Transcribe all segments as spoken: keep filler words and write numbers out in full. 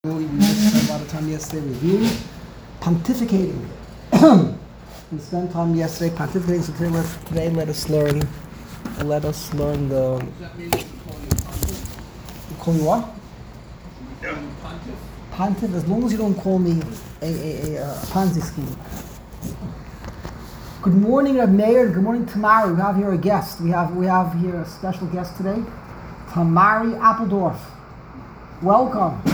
We just spent a lot of time yesterday reviewing, pontificating. We spent time yesterday pontificating, so today let, today let us learn, let us learn the... Call you what? Pontiff. Pontiff, as long as you don't call me a, a, a, a Ponzi scheme. Good morning, Reb Meir. Good morning, Tamari. We have here a guest. We have we have here a special guest today, Tamari Appeldorf. Welcome.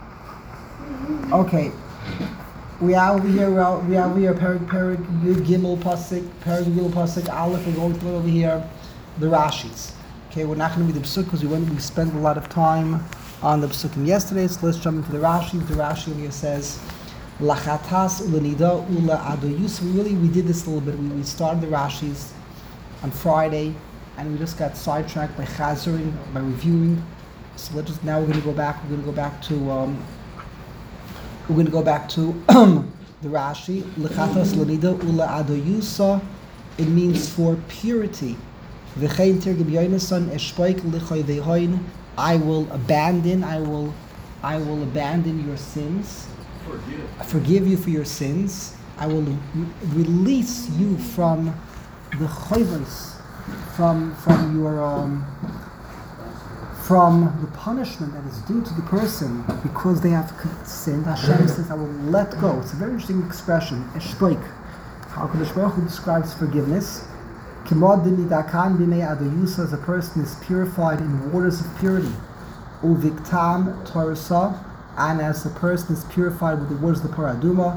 Okay, we have here uh, we have here Perik Perik Yud Gimel Pasuk Perik Gimel Pasuk Aleph. We're going to look over here the Rashis. Okay, we're not going to read the Pasuk because we went we spent a lot of time on the Pasukim yesterday. So let's jump into the Rashi. The Rashi over here says Lachatas Ulanida Ula Adoyus. Really, we did this a little bit. We, we started the Rashis on Friday, and we just got sidetracked by Chazuring, by reviewing. So let's just now we're going to go back. We're going to go back to. Um, We're going to go back to the Rashi. Lechatas lanida ula adoyusa. It means for purity. V'chein tirgim yonasan eshpoik lichoy vehoin. I will abandon. I will. I will abandon your sins. Forgive. Forgive you for your sins. I will re- release you from the choivos, from from your. Um, From the punishment that is due to the person because they have sinned. Hashem says, I will let go. It's a very interesting expression. Eshpoik. How Kadosh Baruch Hu describes forgiveness. As a person is purified in waters of purity. Uviktam torasa. And as a person is purified with the waters of the paraduma.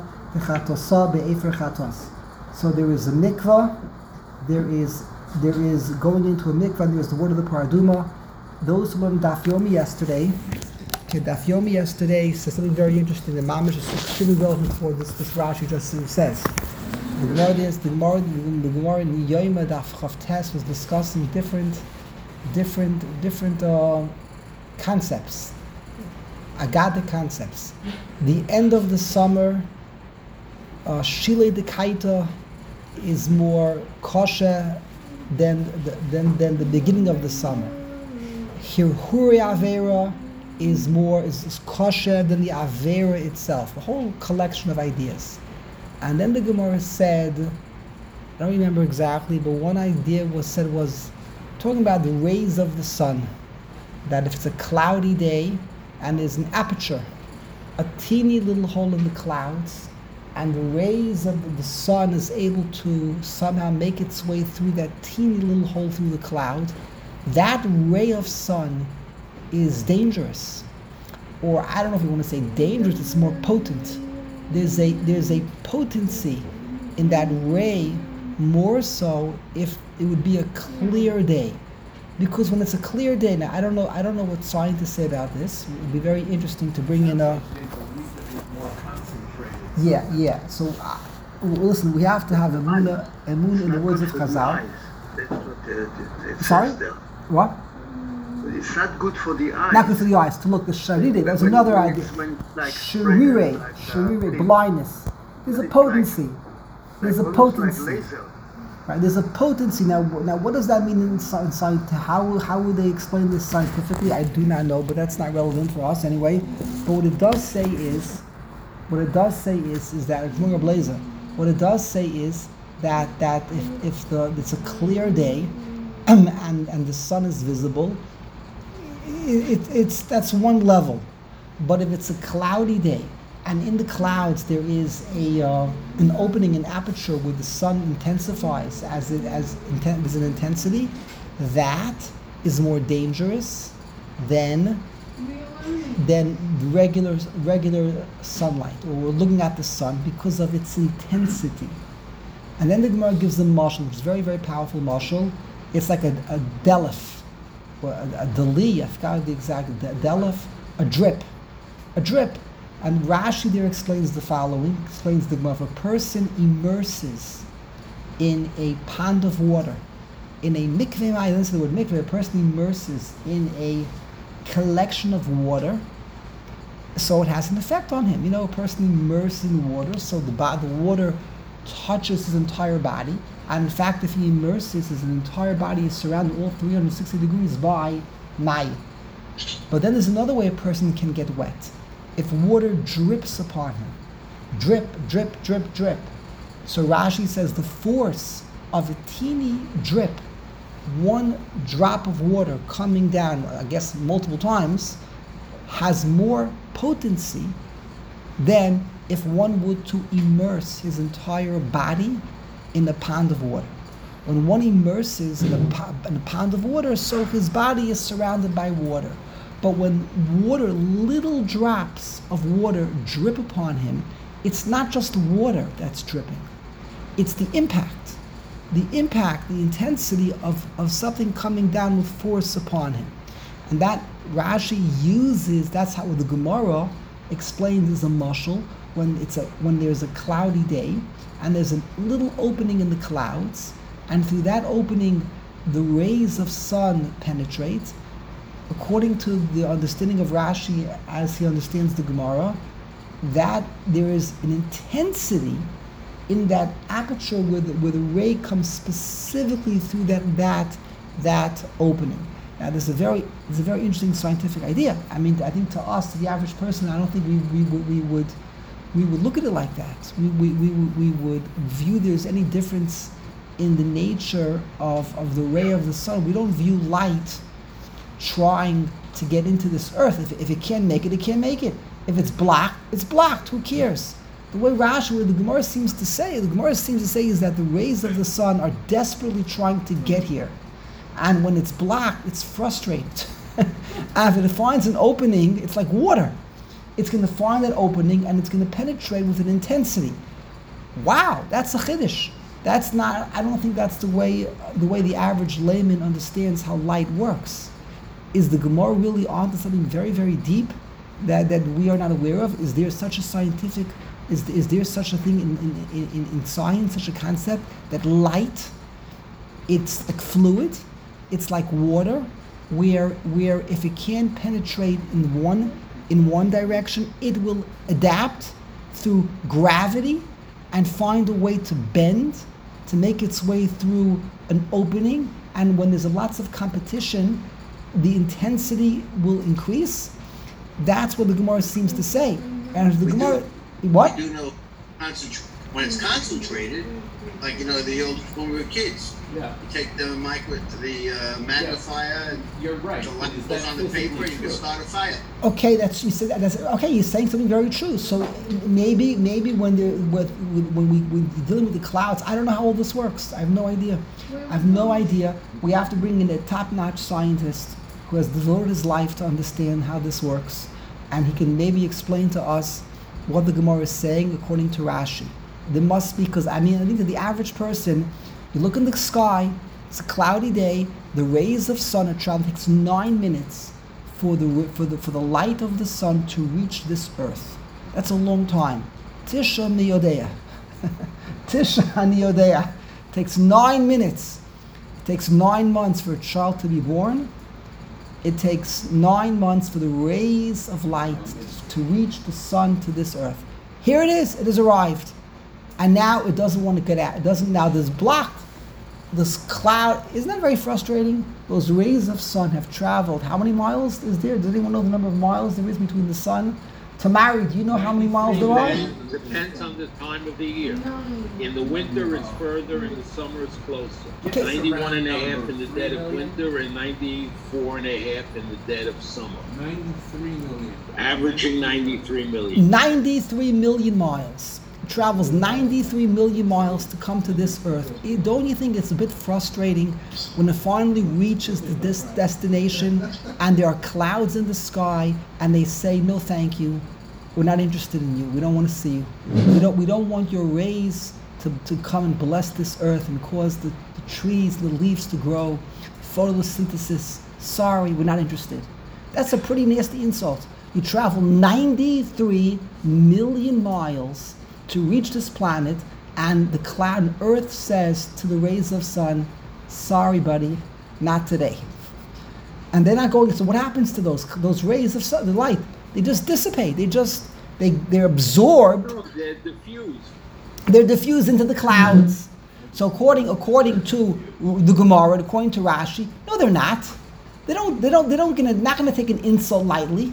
So there is a mikvah. There is there is going into a mikvah. And there is the word of the paraduma. Those who learned Daf Yomi yesterday, okay, Daf Yomi yesterday says something very interesting. The Mamish is extremely relevant for this. This Rashi just says. The Gemara is the Gemara. The Gemara in Yoma Daf Chav Tes was discussing different, different, different uh, concepts, Agadic concepts. The end of the summer, uh, Shile de Kaita, is more kosher than the, than than the beginning of the summer. Hirhuri Avera is more is, is kosher than the Avera itself. A whole collection of ideas. And then the Gemara said, I don't remember exactly, but one idea was said was talking about the rays of the sun. That if it's a cloudy day and there's an aperture, a teeny little hole in the clouds, and the rays of the sun is able to somehow make its way through that teeny little hole through the cloud, that ray of sun is dangerous. Or I don't know if you want to say dangerous, it's more potent. There's a there's a potency in that ray, more so if it would be a clear day. Because when it's a clear day, now I don't know I don't know what scientists say about this. It would be very interesting to bring in a Yeah, yeah. So uh, listen, we have to have emunah, emunah in the words of Chazal. Sorry? What? It's not good for the eyes. Not good for the eyes. To look, the sharire, that's another idea. Sharire, sharire, blindness. There's a potency. There's a potency. Right? There's a potency. Now, now, what does that mean in science? How how would they explain this scientifically? I do not know, but that's not relevant for us anyway. But what it does say is, what it does say is, is that it's more blazer. What it does say is that that if if the it's a clear day. and and the sun is visible, it, it, it's that's one level. But if it's a cloudy day, and in the clouds there is a uh, an opening, an aperture where the sun intensifies as it as inten- as an intensity, that is more dangerous than than regular regular sunlight, or we're looking at the sun because of its intensity. And then the Gemara gives the mashal, which is very very powerful mashal. It's like a, a delif, or a, a deli, I forgot the exact, a delif, a drip, a drip. And Rashi there explains the following, explains the Gemara. If a person immerses in a pond of water, in a mikveh, I listen to the word mikveh, a person immerses in a collection of water, so it has an effect on him. You know, a person immersed in water, so the, the water touches his entire body. And in fact, if he immerses, his entire body is surrounded all three hundred sixty degrees by mayim. But then there's another way a person can get wet. if water drips upon him. Drip, drip, drip, drip. So Rashi says the force of a teeny drip, one drop of water coming down, I guess multiple times, has more potency than if one would to immerse his entire body in a pound of water. When one immerses in a, po- in a pound of water, so his body is surrounded by water. But when water, little drops of water drip upon him, it's not just water that's dripping. It's the impact. The impact, the intensity of, of something coming down with force upon him. And that Rashi uses, that's how the Gemara explains as a mashal, when it's a when there's a cloudy day and there's a little opening in the clouds, and through that opening the rays of sun penetrate. According to the understanding of Rashi as he understands the Gemara, that there is an intensity in that aperture where the, where the ray comes specifically through that that that opening. Now, there's a very there's a very interesting scientific idea. I mean, I think to us, to the average person, I don't think we we would we would we would look at it like that. We we we, we would view there's any difference in the nature of, of the ray of the sun. We don't view light trying to get into this earth. If, if it can't make it, it can't make it. If it's blocked, it's blocked. Who cares? The way Rashi, what the Gemara seems to say, the Gemara seems to say is that the rays of the sun are desperately trying to get here. And when it's blocked, it's frustrated. And if it finds an opening, it's like water. It's going to find that opening and it's going to penetrate with an intensity. Wow, that's a chiddush. That's not, I don't think that's the way the way the average layman understands how light works. Is the Gemara really onto something very, very deep that, that we are not aware of? Is there such a scientific, is, is there such a thing in, in, in, in science, such a concept that light, it's like fluid, it's like water, where where if it can't penetrate in one in one direction, it will adapt through gravity and find a way to bend, to make its way through an opening, and when there's lots of competition, the intensity will increase. That's what the Gemara seems to say. And if the we Gemara, do, what? We do know concentra- when it's concentrated, like, you know, the old, when we were kids, yeah. you take the micro to the uh, magnifier, and you're right. the light goes on the paper, you can start a fire. Okay, that's you said that. That's, okay, you're saying something very true. So maybe, maybe when the with, when we when dealing with the clouds, I don't know how all this works. I have no idea. I have no idea. We have to bring in a top-notch scientist who has devoted his life to understand how this works, and he can maybe explain to us what the Gemara is saying according to Rashi. There must be, because I mean, I think that the average person, you look in the sky, it's a cloudy day, the rays of sun are traveling. It takes nine minutes for the for the for the light of the sun to reach this earth. That's a long time. Tisha Niyodea. Tisha Niyodea. Takes nine minutes. It takes nine months for a child to be born. It takes nine months for the rays of light to reach the sun to this earth. Here it is. It has arrived. And now it doesn't want to get out. It doesn't, now there's blocked. This cloud, isn't that very frustrating? Those rays of sun have traveled. How many miles is there? Does anyone know the number of miles there is between the sun? Tamari, do you know how many miles there are? Depends on the time of the year. In the winter it's further, in the summer it's closer. Okay. ninety-one and a half in the dead of winter and ninety-four and a half in the dead of summer. ninety-three million. Averaging ninety-three million. ninety-three million miles. It travels ninety-three million miles to come to this earth. Eh, Don't you think it's a bit frustrating when it finally reaches this destination and there are clouds in the sky and they say, no thank you, we're not interested in you, we don't want to see you. We don't, we don't want your rays to, to come and bless this earth and cause the, the trees, the leaves to grow, photosynthesis. Sorry, we're not interested. That's a pretty nasty insult. You travel ninety-three million miles to reach this planet, and the cloud Earth says to the rays of sun, sorry buddy, not today. And they're not going, so what happens to those those rays of sun, the light? They just dissipate. They just, they, they're absorbed. No, they're diffused. They're diffused into the clouds. So according according to the Gemara, according to Rashi, no they're not. They don't, they don't, they don't gonna, not gonna take an insult lightly.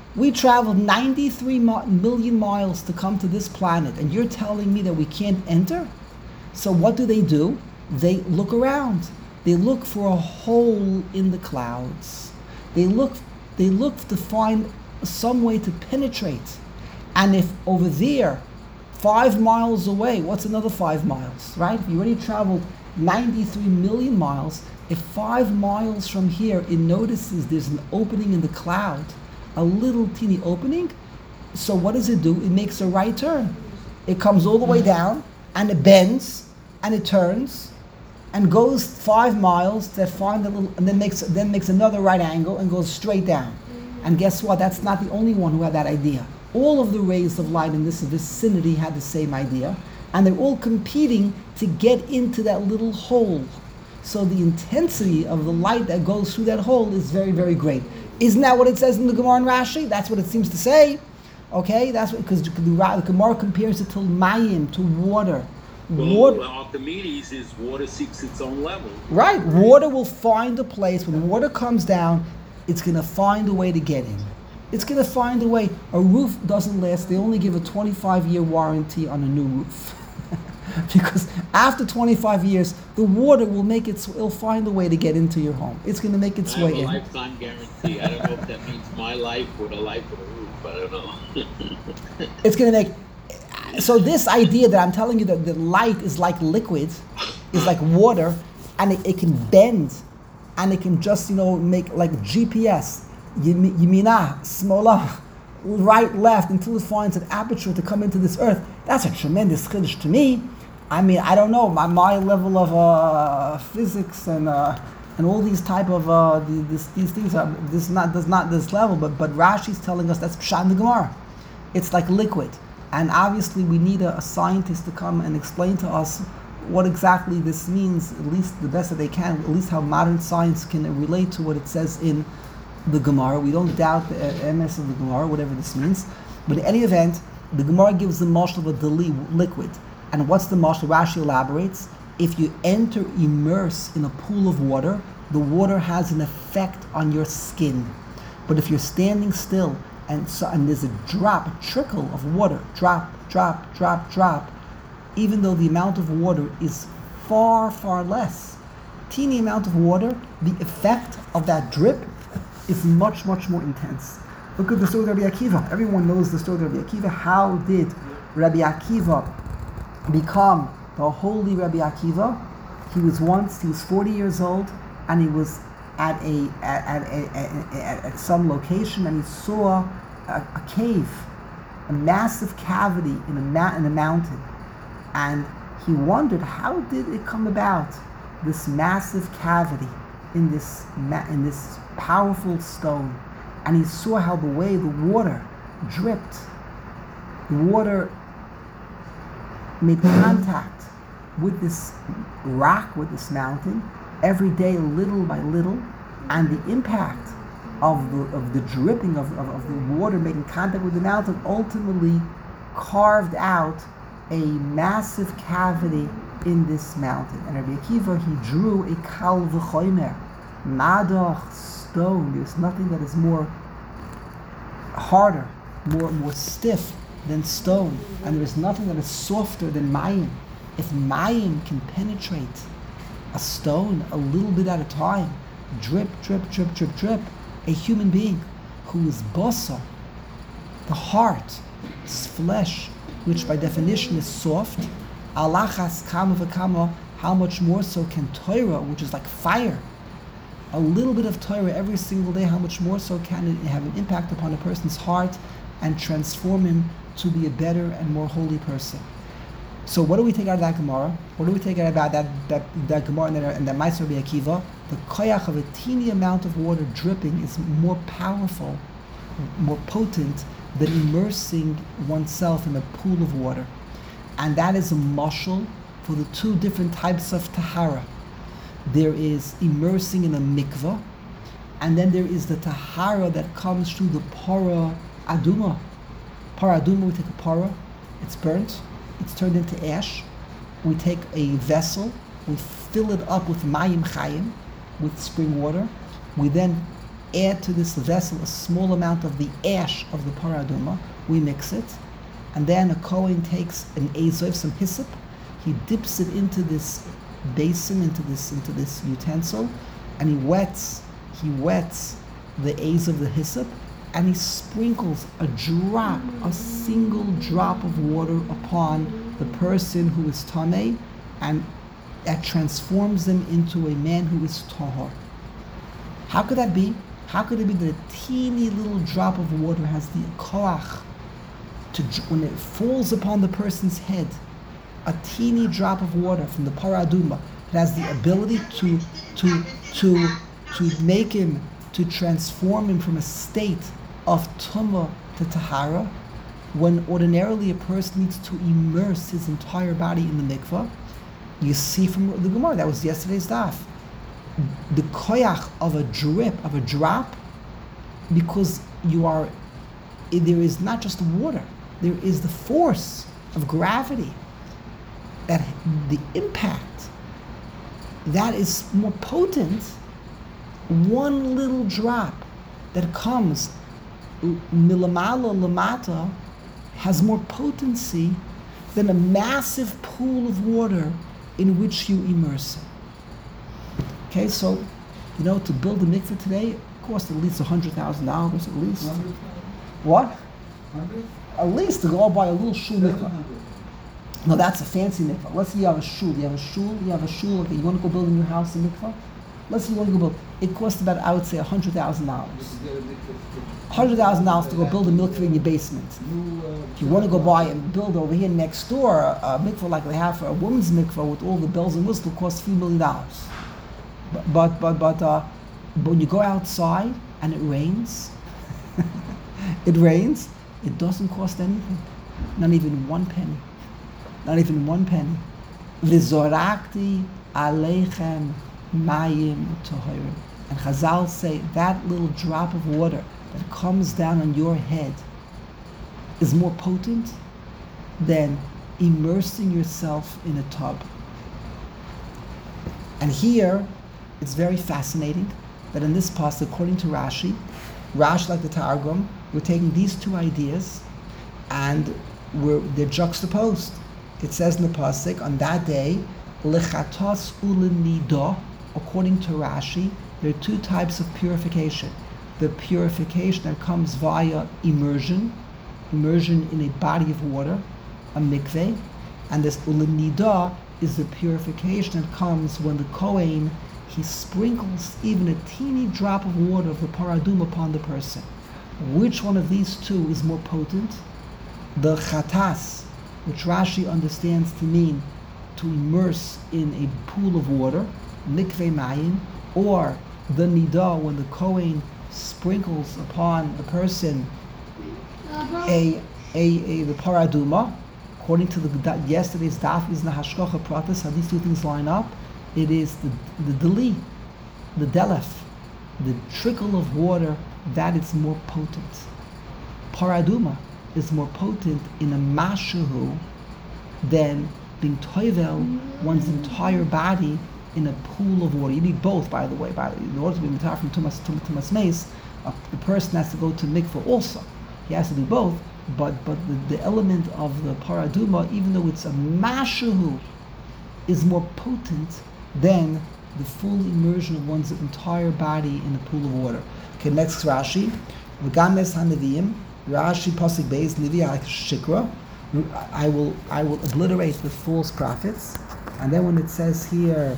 We traveled ninety-three million miles to come to this planet, and you're telling me that we can't enter? So what do they do? They look around. They look for a hole in the clouds. They look, they look to find some way to penetrate. And if over there, five miles away, what's another five miles, right? If you already traveled ninety-three million miles, if five miles from here it notices there's an opening in the cloud, a little teeny opening, so what does it do? It makes a right turn. It comes all the way down, and it bends, and it turns, and goes five miles to find a little, and then makes then makes another right angle and goes straight down. And guess what? That's not the only one who had that idea. All of the rays of light in this vicinity had the same idea, and they're all competing to get into that little hole. So the intensity of the light that goes through that hole is very, very great. Isn't that what it says in the Gemara and Rashi? That's what it seems to say. Okay, that's what, because the, the Gemara compares it to mayim, to water. Well, water. Archimedes is water seeks its own level. Right, water will find a place. When water comes down, it's going to find a way to get in. It's going to find a way. A roof doesn't last. They only give a twenty-five year warranty on a new roof. Because after twenty-five years, the water will make its, it'll find a way to get into your home. It's going to make its I way have a in. lifetime guarantee. I don't know if that means my life or the life of the roof. I don't know. It's going to make, so this idea that I'm telling you that the light is like liquid, is like water, and it, it can bend, and it can just, you know, make like G P S, Yemina, Smola, right, left, until it finds an aperture to come into this earth. That's a tremendous chiddush to me. I mean, I don't know, my, my level of uh, physics and uh, and all these type of uh, the, this, these things are this not does not this level, but but Rashi's telling us that's Pshat in the Gemara. It's like liquid, and obviously we need a, a scientist to come and explain to us what exactly this means, at least the best that they can, at least how modern science can relate to what it says in the Gemara. We don't doubt the M S of the Gemara, whatever this means. But in any event, the Gemara gives the mashal of a deli, liquid. And what's the mashal? Rashi elaborates. If you enter, immerse in a pool of water, the water has an effect on your skin. But if you're standing still and, so, and there's a drop, a trickle of water, drop, drop, drop, drop, even though the amount of water is far, far less, teeny amount of water, the effect of that drip is much, much more intense. Look at the story of Rabbi Akiva. Everyone knows the story of Rabbi Akiva. How did Rabbi Akiva become the holy Rabbi Akiva? He was once, he was forty years old, and he was at a at, at, at, at, at some location, and he saw a, a cave, a massive cavity in a, ma- in a mountain. And he wondered, how did it come about, this massive cavity in this ma- in this powerful stone? And he saw how the way the water dripped, the water made contact with this rock, with this mountain, every day, little by little, and the impact of the of the dripping of, of, of the water making contact with the mountain ultimately carved out a massive cavity in this mountain. And Rabbi Akiva, he drew a kal v'chomer, madach, stone. There's nothing that is more harder, more more stiff than stone, and there is nothing that is softer than mayim. If mayim can penetrate a stone a little bit at a time, drip, drip, drip, drip, drip, a human being who is basa, the heart, his flesh, which by definition is soft, alachas kama v'kama, how much more so can Torah, which is like fire, a little bit of Torah every single day, how much more so can it have an impact upon a person's heart and transform him to be a better and more holy person. So what do we take out of that Gemara? What do we take out about that that, that Gemara and that, and that Ma'aser Rabbi Akiva? The koyach of a teeny amount of water dripping is more powerful, more potent than immersing oneself in a pool of water. And that is a mashal for the two different types of tahara. There is immersing in a mikvah, and then there is the tahara that comes through the para aduma. Para aduma, we take a para, it's burnt, it's turned into ash. We take a vessel, we fill it up with mayim chayim, with spring water. We then add to this vessel a small amount of the ash of the paraduma. We mix it, and then a Kohen takes an azov, some hyssop. He dips it into this basin, into this into this utensil, and he wets he wets the azov, the hyssop, and he sprinkles a drop, a single drop of water upon the person who is tameh, and that transforms them into a man who is tahor. How could that be? How could it be that a teeny little drop of water has the koach to, when it falls upon the person's head, a teeny drop of water from the paraduma, it has the ability to to to to make him, to transform him from a state of tumah to tahara, when ordinarily a person needs to immerse his entire body in the mikvah. You see from the Gemara, that was yesterday's daf, the koyach of a drip, of a drop, because you are, there is not just water, there is the force of gravity, that the impact, that is more potent. One little drop that comes milamala lamata has more potency than a massive pool of water in which you immerse it. Okay, so, you know, to build a mikveh today, it costs at least one hundred thousand dollars at least. What? At least to go buy a little shul mikveh. No, that's a fancy mikveh. Let's say you have a shul. You have a shul, you have a shul, okay, you want to go build in your house a mikveh? Let's say you want to go build. It costs about, I would say, one hundred thousand dollars. one hundred thousand dollars to go build a mikveh in your basement. If you want to go buy and build over here next door a, a mikveh like they have for a woman's mikveh with all the bells and whistles, it costs a few million dollars. But but but but, uh, but when you go outside and it rains, it rains, it doesn't cost anything. Not even one penny. Not even one penny. V'zorakti aleichem mayim tohirim. And Chazal say that little drop of water that comes down on your head is more potent than immersing yourself in a tub. And here, it's very fascinating that in this pasuk, according to Rashi, Rashi, like the Targum, we're taking these two ideas and we're, they're juxtaposed. It says in the pasuk, on that day, lechatos ulenidah, according to Rashi, there are two types of purification. The purification that comes via immersion, immersion in a body of water, a mikveh, and this ulenidah is the purification that comes when the Kohen, he sprinkles even a teeny drop of water of the paradum upon the person. Which one of these two is more potent? The chatas, which Rashi understands to mean to immerse in a pool of water, mikveh mayim, or the nidah, when the Kohen sprinkles upon the person a a, a the paraduma. According to the yesterday's daf is the hashkocha pratis. How these two things line up? It is the the deli, the delef, the trickle of water, that is more potent. Paraduma is more potent in a mashahu than being toivel one's entire body in a pool of water. You need both, by the way. By in order to be mitar from tumas tumas tumas meis, uh, the person has to go to mikveh also. He has to do both. But but the, the element of the paraduma, even though it's a mashahu, is more potent than the full immersion of one's entire body in a pool of water. Okay, next Rashi. V'games hanavim. Rashi pasuk beis nivi shikra. I will I will obliterate the false prophets. And then when it says here,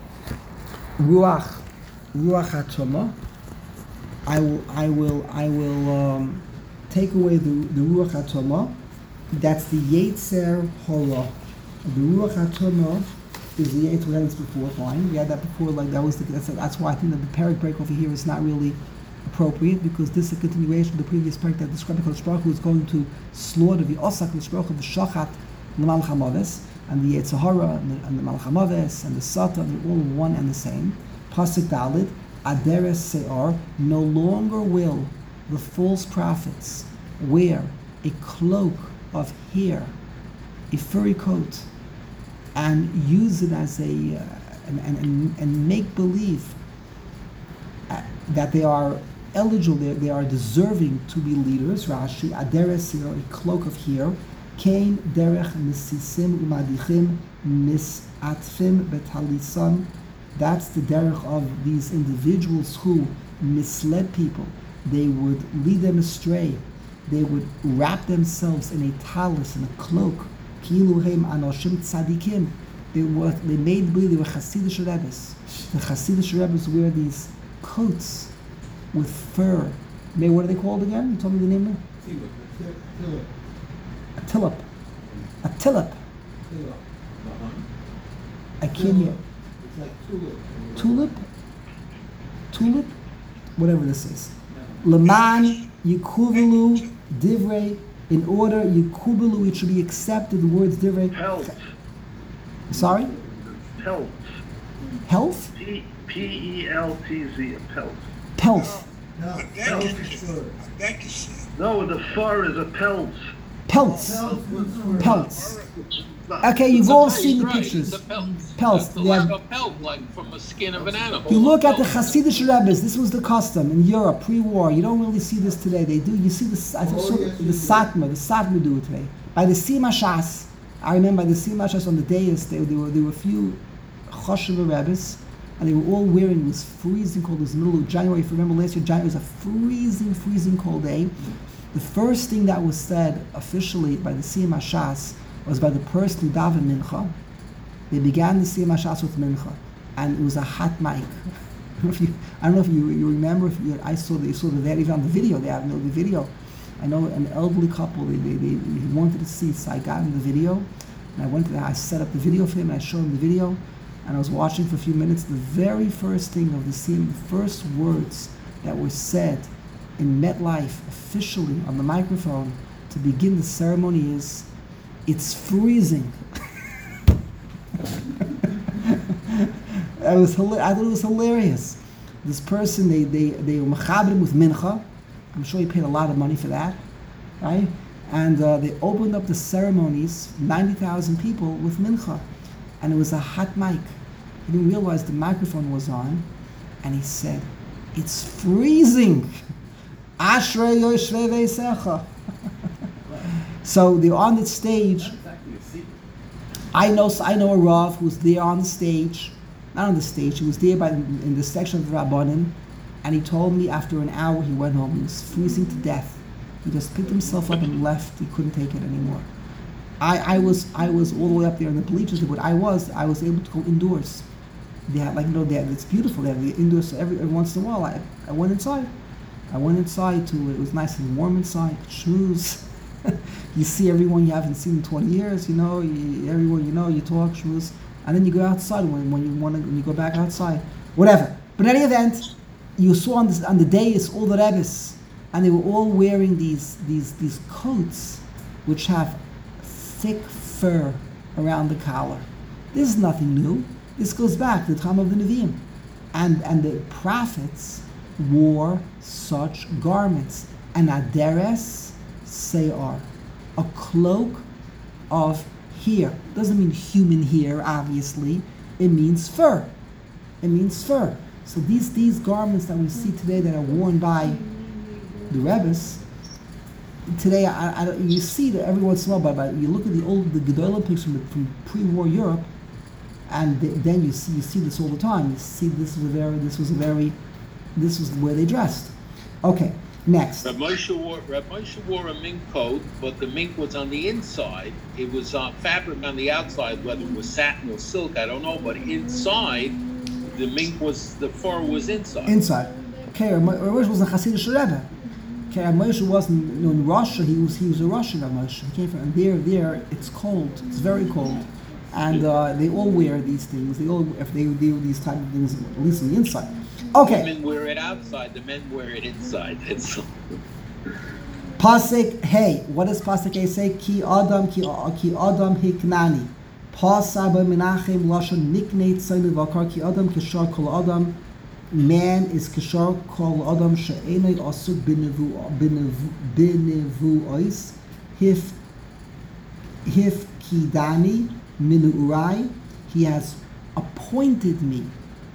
ruach ruach hatoma, I will I will I will. Um, take away the, the Ruach HaTomah, that's the Yetzer Hora. The Ruach HaTomah is the Yetzer, we had this before, fine. We had that before, like that was the, that's, that's why I think that the parak break over here is not really appropriate, because this is a continuation of the previous parak that described Kodesh Baruch Hu is going to slaughter the Osak, the Baruch Hu, the Shachat, the Malach HaMaves, and the Yetzer Hora, and the, and the Malach HaMaves, and the Satan, they're all one and the same. Pasuk Dalit, Aderes Se'ar, no longer will the false prophets wear a cloak of hair, a furry coat, and use it as a uh, and, and, and make believe uh, that they are eligible, they, they are deserving to be leaders. Rashi, aderes here, a cloak of hair. Kain derech misisim umadichim misatfim betalisan. That's the derech of these individuals who misled people. They would lead them astray. They would wrap themselves in a talus, in a cloak. Kiluhem anoshim tzadikim. They were, they made believe they were Hasidic Rebbes. The Hasidic Rebbes wear these coats with fur. May, what are they called again? You told me the name of it? A tillip. A tillip. I can't hear. It's like tulip. Tulip? Tulip? Whatever this is. Leman yikubilu divrei. In order yikubilu, it should be accepted. The words divrei. Pelt. Sorry? Pelt. Health? P P E L T Z. Pelt. Pelf. No, A pelt Beck is fur. Beck is No, the fur is a pelt. Pelts. Pelt was fur. Pelts. Okay, you've all seen the Right, pictures. It's a pelt. Pelts, It's they like have- a pelt, like from a skin of an animal. You look at the Pelt. Hasidic Rebbes. This was the custom in Europe pre-war. You don't really see this today. They do. You see this. I Oh, saw yes, the you do. Satmar. The Satmar do it today. By the Sima Shas, I remember by the Sima Shas on the dais. There, there were there were a few Choshev Rebbes, and they were all wearing. It was freezing cold. It was middle of January. If you remember last year, January was a freezing, freezing cold day. The first thing that was said officially by the Sima Shas was by the person who davened Mincha. They began the Sima Shas with Mincha, and it was a hot mic. I don't know if you, I don't know if you, you remember. If you, I saw the, you saw the there even on the video. They have no the video. I know an elderly couple. They, they, they, they wanted to see, so I got him the video, and I went to the, I set up the video for him, and I showed him the video, and I was watching for a few minutes. The very first thing of the scene, the first words that were said in MetLife officially on the microphone to begin the ceremony is, "It's freezing." I was I thought it was hilarious. This person, they they they were mechabrim with mincha. I'm sure he paid a lot of money for that, right? And uh, they opened up the ceremonies, ninety thousand people with mincha, and it was a hot mic. He didn't realize the microphone was on, and he said, "It's freezing." Ashrei Yoshrei Veisecha. So they're on the stage. I know I know a Rav who's there on the stage, not on the stage. He was there by in the section of the Rabbanim, and he told me after an hour he went home. He was freezing to death. He just picked himself up and left. He couldn't take it anymore. I, I was I was all the way up there in the bleachers, but I was I was able to go indoors. They had like you know they had, it's beautiful. They have the indoors every, every once in a while. I I went inside. I went inside to it was nice and warm inside. Shoes. You see everyone you haven't seen in twenty years, you know, you, everyone you know, you talk, shoes, and then you go outside when, when you want to, when you go back outside, whatever. But in any event, you saw on, this, on the dais all the Rebbes, and they were all wearing these, these, these coats which have thick fur around the collar. This is nothing new. This goes back to the time of the Nevi'im. And, and the prophets wore such garments. And aderes, Seyar, a cloak of hair. Doesn't mean human hair, obviously. It means fur. It means fur. So these these garments that we see today that are worn by the Rebbes, today I, I, you see that every once in a while, but you look at the old the Gedolim pictures from, from pre-war Europe, and the, then you see you see this all the time. You see this was a very this was a very this was where they dressed. Okay. Next. Reb Moshe wore, Reb Moshe wore a mink coat, but the mink was on the inside. It was uh, fabric on the outside, whether it was satin or silk, I don't know. But inside, the mink was, the fur was inside. Inside. Okay, Reb Moshe was a Hasidic Rebbe. Okay, Reb Moshe wasn't you know, in Russia. He was he was a Russian Reb Moshe. He came from and there there it's cold. It's very cold, and uh, they all wear these things. They all if they do these type of things at least on the inside. Okay. Women wear it outside, the men wear it inside. It's Pasuk Hey. What does Pasuk Hey say? Ki Adam ki ki Adam hiknani. Pasuk Menachem lashon nikneit tzaynu vakar ki Adam kishar kol Adam. Man is kishar kol Adam she'enei asuk b'nevu b'nevu ois. Hif hif kidani minu urai. He has appointed me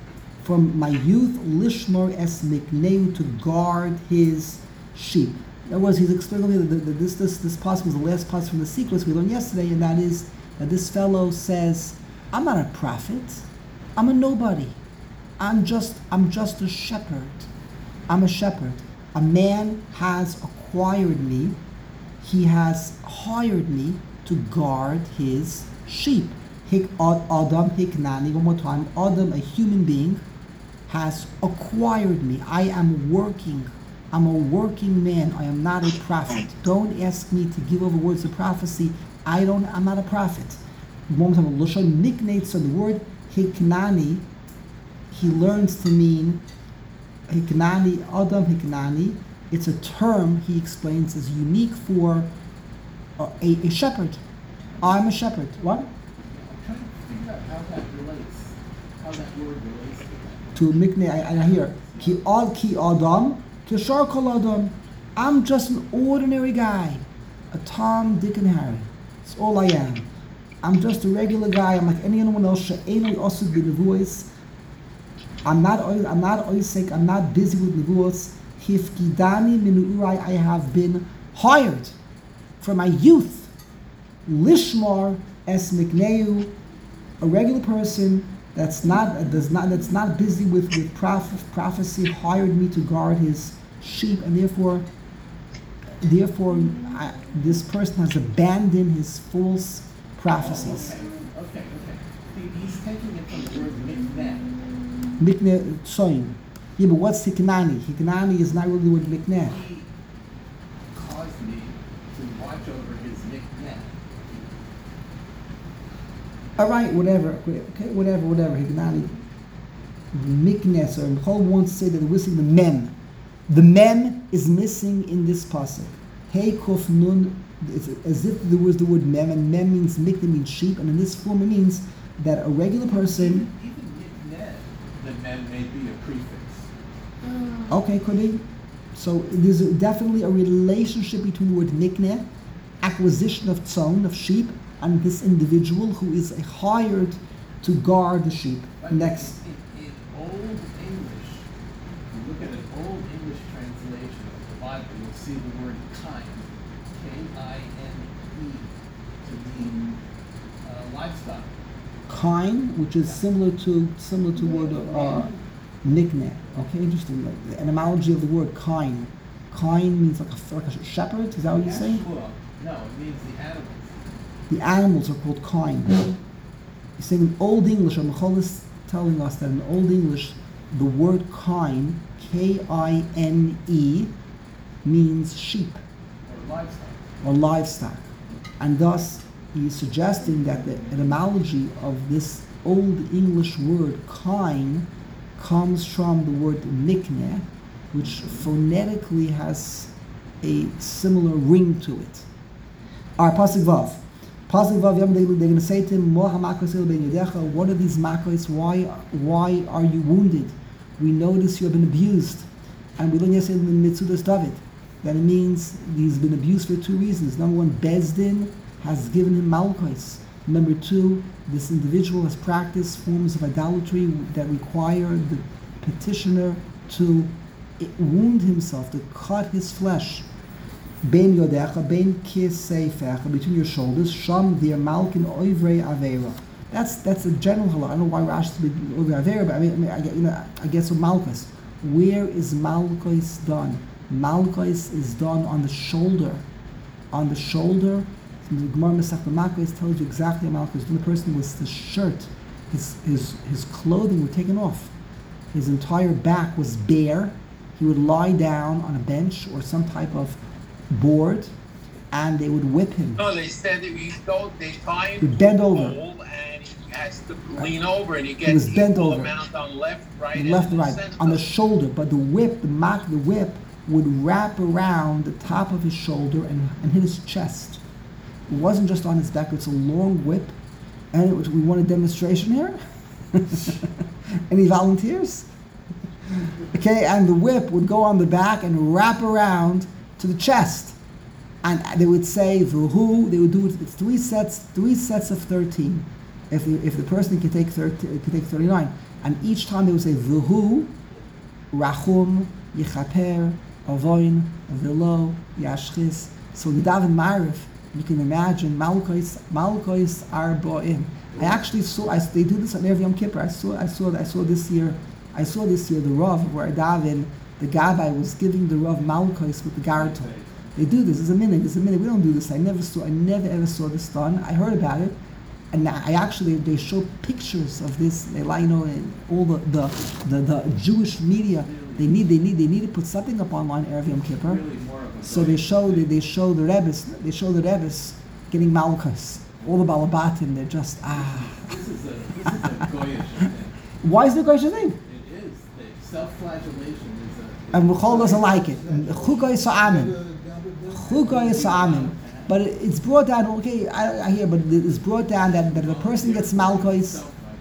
from my youth, lishmor es mikneu, to guard his sheep. In other words, he's explaining that this this this passage was the last passage from the secrets we learned yesterday, and that is that this fellow says, "I'm not a prophet. I'm a nobody. I'm just I'm just a shepherd. I'm a shepherd. A man has acquired me. He has hired me to guard his sheep." Hik Adam Hiknani, one more time. Adam, a human being, has acquired me. I am working. I'm a working man. I am not a prophet. Don't ask me to give over words of prophecy. I don't. I'm not a prophet. One more time. Lashon Mikneit. So the word Hiknani, he learns to mean Hiknani, Adam Hiknani. It's a term, he explains, is unique for a, a, a shepherd. I'm a shepherd. What? I'm trying to figure out how that relates, how that word relates To to that. Miknei, I, I hear Ki Ad Ki Adam, Kishar Kol Adam. I'm just an ordinary guy, a Tom, Dick, and Harry. That's all I am. I'm just a regular guy. I'm like anyone else. She'enoi osud b'nevuos. I'm not. I'm not oisek. I'm not busy with nevuos. Hifkidani minu urai. I have been hired from my youth. Lishmar es mikneu. A regular person that's not does not that's not busy with with proph- prophecy hired me to guard his sheep, and therefore, therefore, I, this person has abandoned his false prophecies. Oh, okay, okay, okay. He, he's taking it from the word mikneh. Mikneh soin. Yeah, but what's hiknani? Hiknani is not really the word mikneh. He caused me to watch over his mikneh. All right, whatever. Okay, whatever, whatever. Hiknani. Mikneh. So Paul wants to say that we're missing the mem. The mem is missing in this pasuk. Hey kof nun. It's as if there was the word mem, and mem means mikneh means sheep, and in this form it means that a regular person. Even mikneh, the mem may be a prefix. Okay, could be. So there's a, definitely a relationship between the word mikneh, acquisition of tzon, of sheep, and this individual who is hired to guard the sheep. But Next. In, in Old English, if you look at an Old English translation of the Bible, you'll see the word kind, K I N E, to mean uh, livestock. Kine, which is similar to similar to word uh, mikneh. Okay, interesting. Like the etymology of the word kine. Kine means like a, like a shepherd. Is that what you're saying? Well, no, it means the animals. The animals are called kine. He's saying in Old English, Michal is telling us that in Old English, the word kine, K I N E, means sheep Or livestock. or livestock. And thus, he is suggesting that the etymology of this Old English word kine comes from the word mikneh, which phonetically has a similar ring to it. All right, Pasuk Vav. Pasuk Vav, they're going to say to him, "Mo hamakos el ben yedecha." What are these makos? Why, why are you wounded? We notice you have been abused. And we learned yesterday in the Mitzudas David that it means he's been abused for two reasons. Number one, Bezdin has given him malchus. Number two, this individual has practiced forms of idolatry that require the petitioner to wound himself, to cut his flesh. Bein yodecha, bein kiseifecha, between your shoulders. Sham dir malkin oivrei avera. That's that's a general halach. I don't know why Rashi said oivrei avera, but I mean, I mean I, get, you know, I guess with malchus. Where is malchus done? Malchus is done on the shoulder. On the shoulder. The Gemara Masechta Makos tells you exactly how malchus. When the person was the shirt, his his his clothing were taken off. His entire back was bare. He would lie down on a bench or some type of board, and they would whip him. No, they said that we don't. They tie him He bent to a over. pole and he has to lean over, and he He gets was bent equal over. amount on left, right, Left and and right, center. on the shoulder, but the whip, the mak, the whip would wrap around the top of his shoulder and, and hit his chest. It wasn't just on his back; it's a long whip, and it was, we want a demonstration here. Any volunteers? Okay, and the whip would go on the back and wrap around to the chest, and they would say "V'hu." They would do it. It's three sets, three sets of thirteen. If the, if the person can take thirty, can take thirty-nine, And each time they would say V'hu, Rachum, Yichaper, Avoin, Velo, Yashchis. So the Daven Ma'ariv, you can imagine, Malkois, Malkois Arboim. I actually saw, I, they do this on every Yom Kippur. I saw, I saw, I saw this year, I saw this year the Rav where Daven, the Gabbai was giving the Rav Malkois with the Garaton. They do this. It's a minute. It's a minute. We don't do this. I never saw. I never ever saw this done. I heard about it, and I actually they show pictures of this. They like, you know, in all the, the the the Jewish media. They need they need they need to put something up online Erev Yom Kippur. Really more of a So they show they, they show the Rebbes. They show the Rebbes getting Malchus. All the Balabatim. They're just ah. This is a this is a goyish thing. Why is the Goyish thing? It is. The self-flagellation is a. And Michal doesn't like it. Chukay Sa'amin. Chukay Sa'amin. But it, it's brought down, okay, I, I hear, but it's brought down that, that if a person gets Malchus,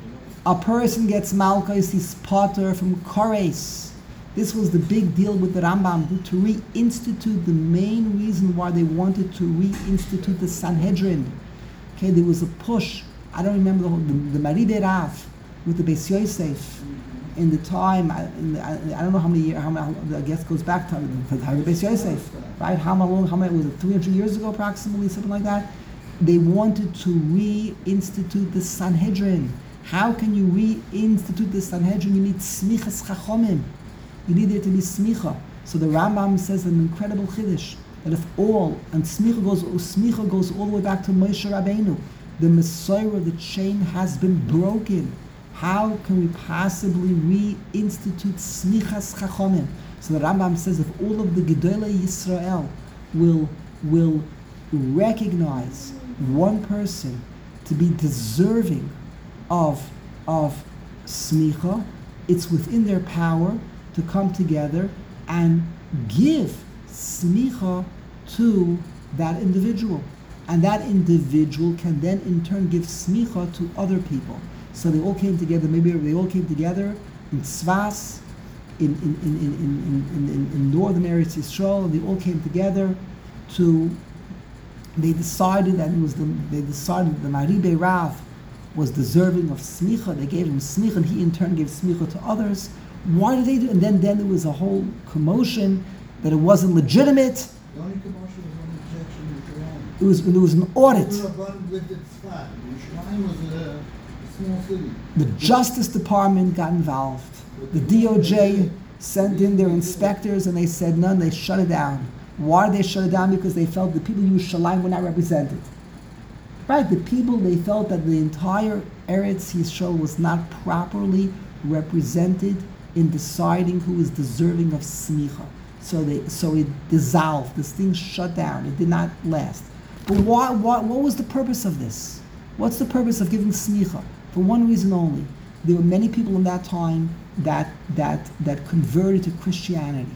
a person gets Malchus, he's potter from Kores. This was the big deal with the Rambam, to reinstitute the main reason why they wanted to reinstitute the Sanhedrin. Okay, there was a push. I don't remember the whole, the, the Maribeh Rav with the Beis Yosef. In the time, I, in the, I, I don't know how many years, how many, I guess it goes back to the time of Beis Yosef, right? How long, how many, was it three hundred years ago approximately, something like that? They wanted to reinstitute the Sanhedrin. How can you reinstitute the Sanhedrin? You need smichas chachomim. You need there to be smicha. So the Rambam says an incredible chiddush, that if all, and smicha goes, smicha goes all the way back to Moshe Rabbeinu, the Messiah, the chain has been broken. How can we possibly reinstitute smichas chachomim? So the Rambam says if all of the Gedolei Yisrael will will recognize one person to be deserving of of smicha, it's within their power to come together and give smicha to that individual, and that individual can then in turn give smicha to other people. So they all came together, maybe they all came together in Tzvas, in, in, in, in, in, in, in, in northern Eretz Yisrael, and they all came together to, they decided that it was the, they decided that the Maribeh Rav was deserving of smicha. They gave him smicha, and he in turn gave smicha to others. Why did they do it? And then, then there was a whole commotion that it wasn't legitimate. The only commotion was on the objection with Iran. It was, there was an audit. It would have run with its flat. Yerushalayim was a small city. The Justice Department got involved. The D O J sent in their inspectors and they said none, they shut it down. Why did they shut it down? Because they felt the people of Yerushalayim were not represented. Right, the people, they felt that the entire Eretz Yisrael was not properly represented in deciding who is deserving of smicha. So they, so it dissolved. This thing shut down. It did not last. But why, why, what was the purpose of this? What's the purpose of giving smicha? For one reason only. There were many people in that time that that that converted to Christianity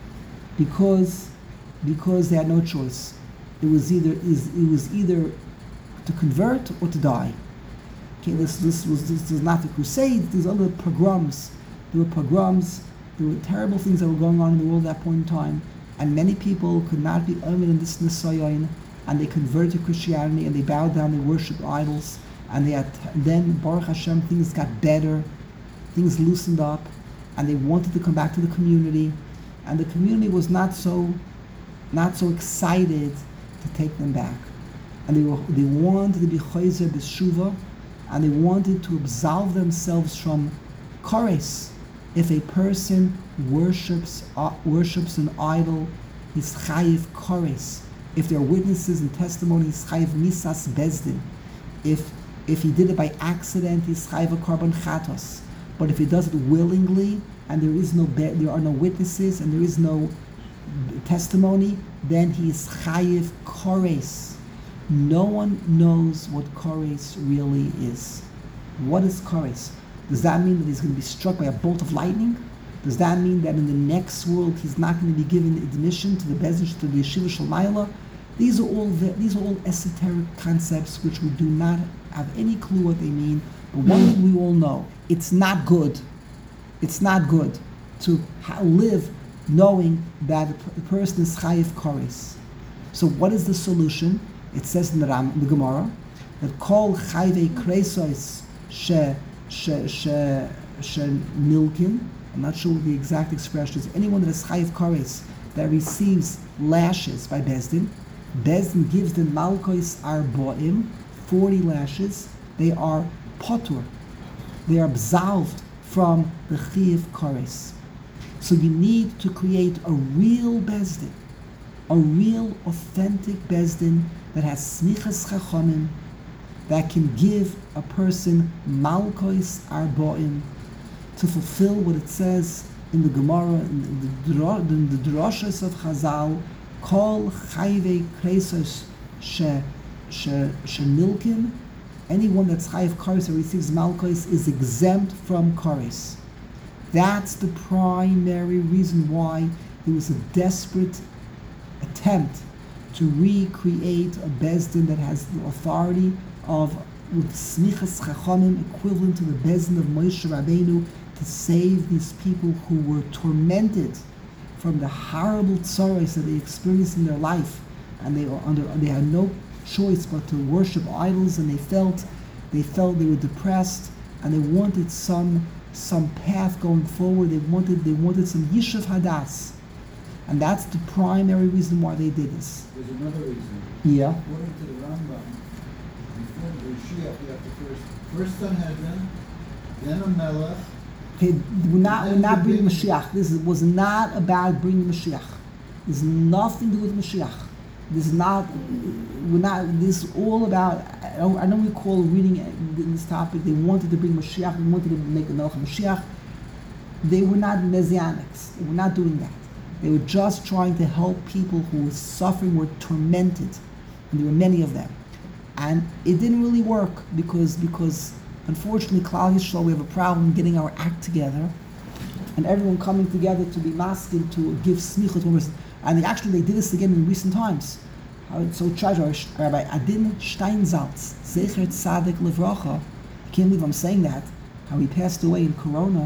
because because they had no choice. It was either is it was either to convert or to die. Okay, this this was this was not the Crusades. These other pogroms. There were pogroms. There were terrible things that were going on in the world at that point in time, and many people could not be omen in this nisayon, and they converted to Christianity and they bowed down. They worshipped idols. And they had, then Baruch Hashem, things got better, things loosened up, and they wanted to come back to the community, and the community was not so, not so excited to take them back, and they were, they wanted to be chayzer b'shuva, and they wanted to absolve themselves from kores. If a person worships uh, worships an idol, he's chayiv kores. If there are witnesses and testimony, he's chayiv misas bezdin. If If he did it by accident, he's chayiv a korban chatos. But if he does it willingly, and there is no be- there are no witnesses and there is no testimony, then he is chayiv kores. No one knows what kores really is. What is kores? Does that mean that he's going to be struck by a bolt of lightning? Does that mean that in the next world he's not going to be given admission to the Bezdin, to the Yeshiva Shalmaila? These are all the, these are all esoteric concepts which we do not have any clue what they mean. But one thing we all know: it's not good. It's not good to ha- live knowing that the person is chayiv kores. So what is the solution? It says in the, Ram, the Gemara that kol chayvei kresos she she she Shen Milkin. I'm not sure what the exact expression is. Anyone that has Chayiv Kares that receives lashes by Bezdin, Bezdin gives them Malkois Arboim, forty lashes. They are potur. They are absolved from the Chayiv Kares. So you need to create a real Bezdin, a real authentic Bezdin that has Smichas Chachamim, that can give a person Malkois Arboim, to fulfill what it says in the Gemara, in the, dro- in the drashas of Chazal, Kol Chayvei Kresos She She She Milkin. Anyone that's Chayiv Kares or receives Malkois is exempt from Kares. That's the primary reason why there was a desperate attempt to recreate a Bezdin that has the authority of with Smichas Chachamim, equivalent to the Bezdin of Moshe Rabbeinu, to save these people who were tormented from the horrible tzaros that they experienced in their life, and they were under they had no choice but to worship idols, and they felt they felt they were depressed, and they wanted some some path going forward. They wanted they wanted some Yishuv Hadas, and that's the primary reason why they did this. There's another reason. Yeah. According to the Rambam, before the Mashiach, you have to first first Sanhedrin, then a Melech. Okay, we're not we're not bringing Mashiach. This was not about bringing Mashiach. There's nothing to do with Mashiach. This is not. We're not. This is all about. I don't, I don't recall reading this topic. They wanted to bring Mashiach. They wanted to make a Melech Mashiach. They were not Messianics. They were not doing that. They were just trying to help people who were suffering, were tormented, and there were many of them. And it didn't really work because because unfortunately, Klal Yisrael, we have a problem getting our act together, and everyone coming together to be masking to give smicha to one person. And they actually they did this again in recent times. So Treasurer Rabbi Adin Steinsaltz, Zecher Tzadik Levracha, I can't believe I'm saying that, how he passed away in Corona,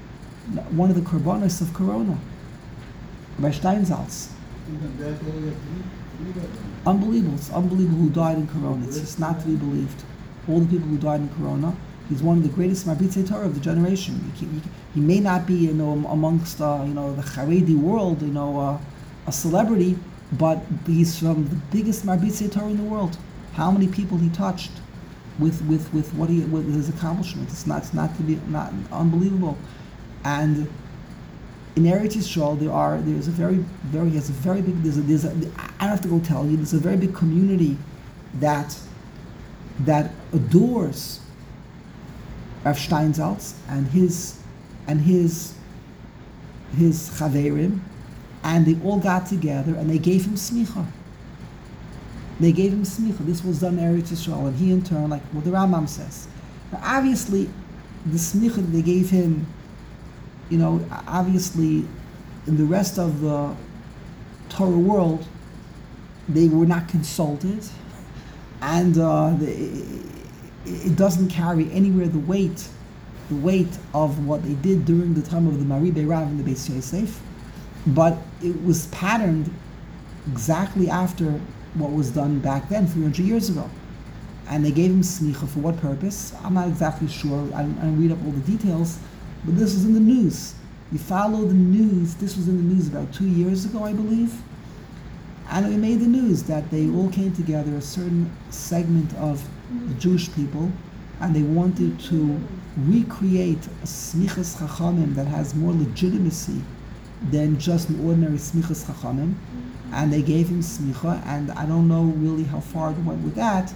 one of the korbanos of Corona, Rabbi Steinsaltz. Even that day, you have three, three of them. Unbelievable. It's unbelievable who died in Corona. It's just not to be believed. All the people who died in Corona. He's one of the greatest Marbitzei Torah of the generation. He, he, he may not be, you know, amongst uh, you know the Haredi world, you know, uh, a celebrity, but he's from the biggest Marbitzei Torah in the world. How many people he touched with with, with what he with his accomplishments? It's not it's not to be not unbelievable. And in Eretz Yisrael, there are there's a very very has a very big there's a, there's a, I don't have to go tell you, there's a very big community that that adores Rav Steinsaltz and his and his his chaverim, and they all got together and they gave him smicha. They gave him smicha. This was done in Eretz Yisrael, and he in turn, like what the Rambam says. Now, obviously, the smicha that they gave him, you know, obviously, in the rest of the Torah world, they were not consulted, and uh, the, it doesn't carry anywhere the weight, the weight of what they did during the time of the Maribei Rav and the Beis Yosef, but it was patterned exactly after what was done back then, three hundred years ago. And they gave him smicha for what purpose? I'm not exactly sure. I didn't, I didn't read up all the details, but this was in the news. You follow the news. This was in the news about two years ago, I believe. And it made the news that they all came together, a certain segment of the Jewish people, and they wanted to recreate a smichas chachamim that has more legitimacy than just an ordinary smichas chachamim. And they gave him smicha, and I don't know really how far it went with that.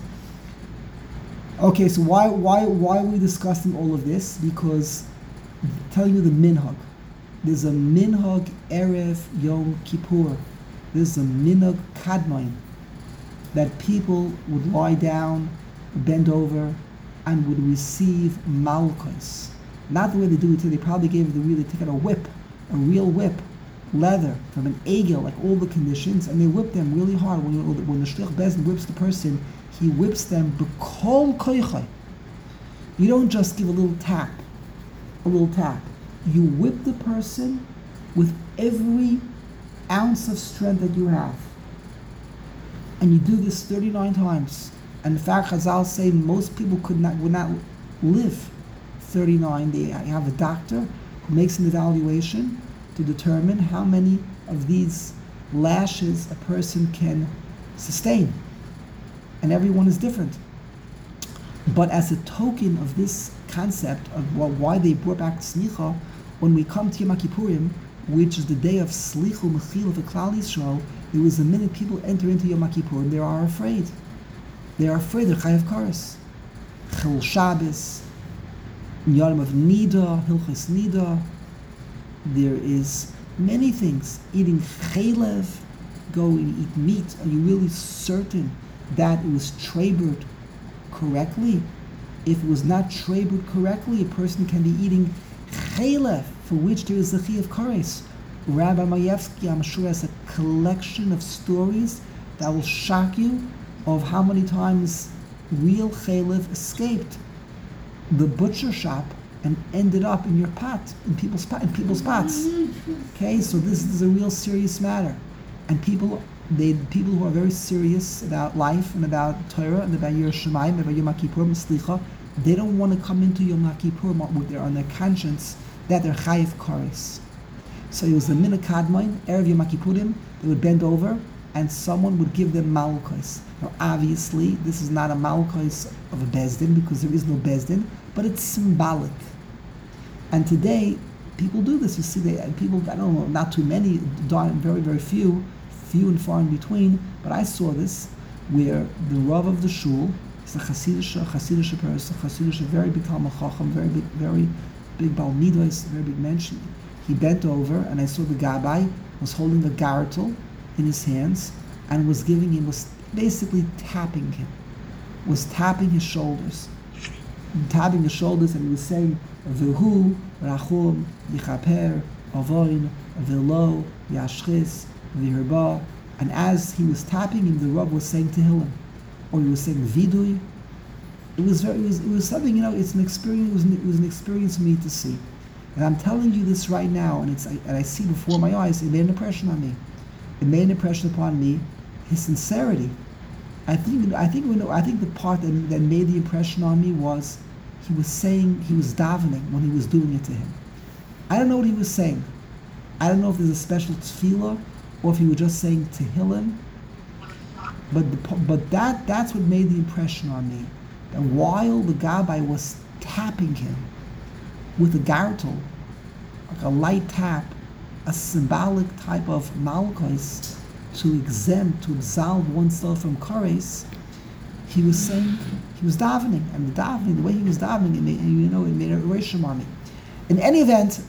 Okay, so why why why are we discussing all of this? Because I'll tell you the minhag. There's a minhag erev Yom Kippur. There's a minhag kadmain that people would lie down, bend over, and would receive malchus. Not the way they do it today. They probably gave the real. They take out a whip, a real whip, leather from an egel, like all the conditions, and they whip them really hard. When when the shlich bezin whips the person, he whips them b'kol koichai. You don't just give a little tap, a little tap. You whip the person with every ounce of strength that you have. And you do this thirty-nine times. And in fact, Chazal say most people could not, would not live thirty-nine, they have a doctor who makes an evaluation to determine how many of these lashes a person can sustain. And everyone is different. But as a token of this concept of well, why they brought back Smicha, when we come to Yom Kippurim, which is the day of Slichu Mechil of the Klal Yisrael, there was a minute people enter into Yom Kippurim, they are afraid. They are afraid, they're Chayav Kares. Chil Shabbos, Yom of Nida, Hilchos Nida. There is many things. Eating chaylev, go and eat meat. Are you really certain that it was treibert correctly? If it was not treibert correctly, a person can be eating chaylev, for which there is a Chayav Kares. Rabbi Mayevsky, I'm sure, has a collection of stories that will shock you of how many times real chaylev escaped the butcher shop and ended up in your pot, in people's pot, in people's pots. Okay, so this is a real serious matter, and people, they people who are very serious about life and about Torah and about Yiras Shamayim, about Yom Kippurim, Slicha, they don't want to come into Yom Kippurim with their on their conscience that they're Chayav Kares. So it was the Minhag Kadmon, Erev Yom Kippurim, they would bend over and someone would give them malchus. Now obviously this is not a malchus of a bezdin because there is no bezdin, but it's symbolic. And today people do this. You see, they people, I don't know, not too many, very very few, few and far in between. But I saw this where the Rav of the shul is a Hasidic, Hasidic person, Hasidic, very big Talmid Chacham, very big, very big Bal Midos, very big mention. He bent over, and I saw the Gabbai was holding the gartel in his hands and was giving him, was basically tapping him, was tapping his shoulders, tapping his shoulders, and he was saying, "V'hu rachum yichaper avoin v'lo yashchis v'hirba." And as he was tapping him, the Rav was saying Tehillim, or he was saying Vidui. It was very, it was, it was something, you know. It's an experience. It was, an, it was an experience for me to see, and I'm telling you this right now, and it's and I see before my eyes. It made an impression on me. It made an impression upon me. His sincerity. I think. I think. You know, I think the part that, that made the impression on me was he was saying, he was davening when he was doing it to him. I don't know what he was saying. I don't know if there's a special tefillah or if he was just saying Tehillim. But the, but that that's what made the impression on me. That while the Gabbai was tapping him with a gartel, like a light tap, a symbolic type of malchus to exempt, to absolve oneself from kares, he was saying, he was davening, and the davening, the way he was davening, it made, you know, it made a reshim on me. In any event,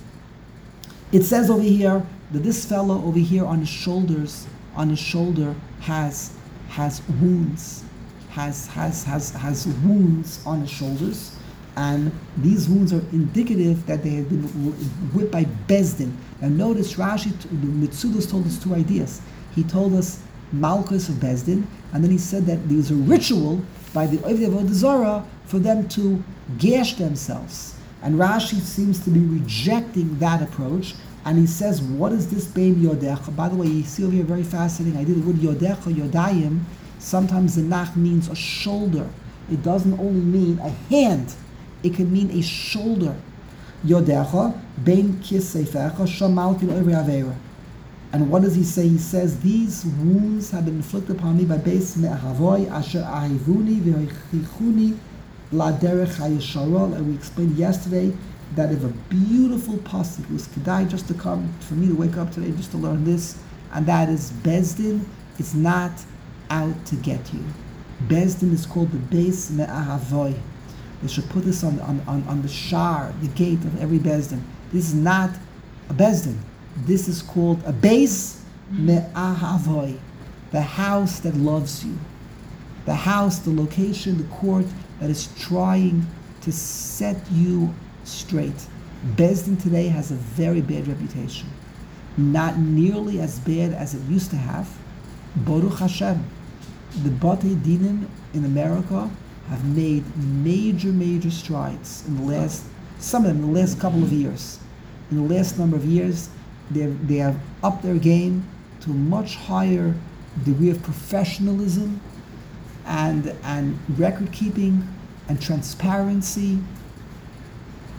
it says over here that this fellow over here on his shoulders, on his shoulder has has wounds, has has has has wounds on his shoulders, and these wounds are indicative that they have been whipped by Bezdin. Now notice Rashi, the Mitzudas told us two ideas. He told us Malchus of Bezdin, and then he said that there was a ritual by the Ovdei Avodah Zarah for them to gash themselves. And Rashi seems to be rejecting that approach, and he says, what is this Bein Yodecha? By the way, you see over here, very fascinating idea, the word Yodecha, Yodayim, sometimes the nach means a shoulder. It doesn't only mean a hand, it can mean a shoulder. Yodecha, Bein Kisefecha, Shamal Kil Ovei Aveira. And what does he say? He says, these wounds have been inflicted upon me by Beis Me'ahavoy, Asher Ahivuni, V'Hoichichuni, La Derech HaYesharol. And we explained yesterday that if a beautiful pasuk, it was kedai just to come, for me to wake up today just to learn this, and that is Bezdin is not out to get you. Bezdin is called the Beis Me'ahavoy. They should put this on, on, on, on the shar, the gate of every Bezdin. This is not a Bezdin. This is called a Beis Me'ahavoy, the house that loves you. The house, the location, the court that is trying to set you straight. Bezdin today has a very bad reputation. Not nearly as bad as it used to have. Baruch Hashem, the Batei Dinim in America have made major, major strides in the last, some of them in the last couple of years. In the last number of years, they they have upped their game to a much higher degree of professionalism and and record keeping and transparency.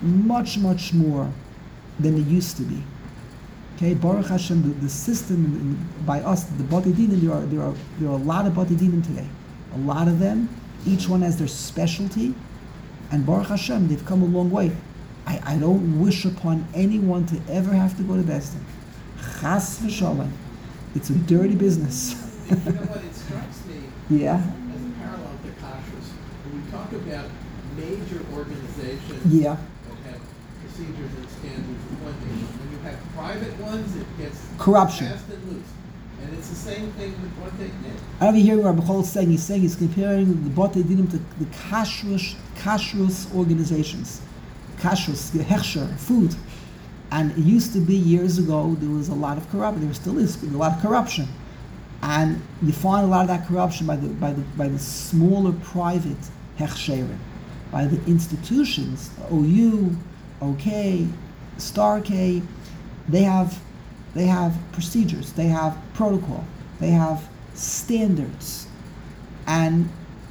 much, much more than it used to be. Okay, Baruch Hashem, the, the system in, in, by us, the Batei Dinim, there are, there, are, there are a lot of Batei Dinim today. A lot of them, each one has their specialty, and Baruch Hashem, they've come a long way. I, I don't wish upon anyone to ever have to go to Beis Din. Chas v'shalom. It's a dirty business. You know what, it strikes me Yeah. as a parallel to kashrus. When we talk about major organizations Yeah. that have procedures and standards and one thing, when you have private ones, it gets Corruption. fast and loose. And it's the same thing with what they did. I don't hear what Rabbi Chol is saying. He's saying he's comparing the Batei Dinim to the kashrus, kashrus organizations. Kashrus, the hechsher, food. And it used to be years ago, there was a lot of corruption. There still is a lot of corruption. And you find a lot of that corruption by the by the by the smaller private hechsherim, by the institutions, O U, OK, Star K. They have they have procedures, they have protocol, they have standards, and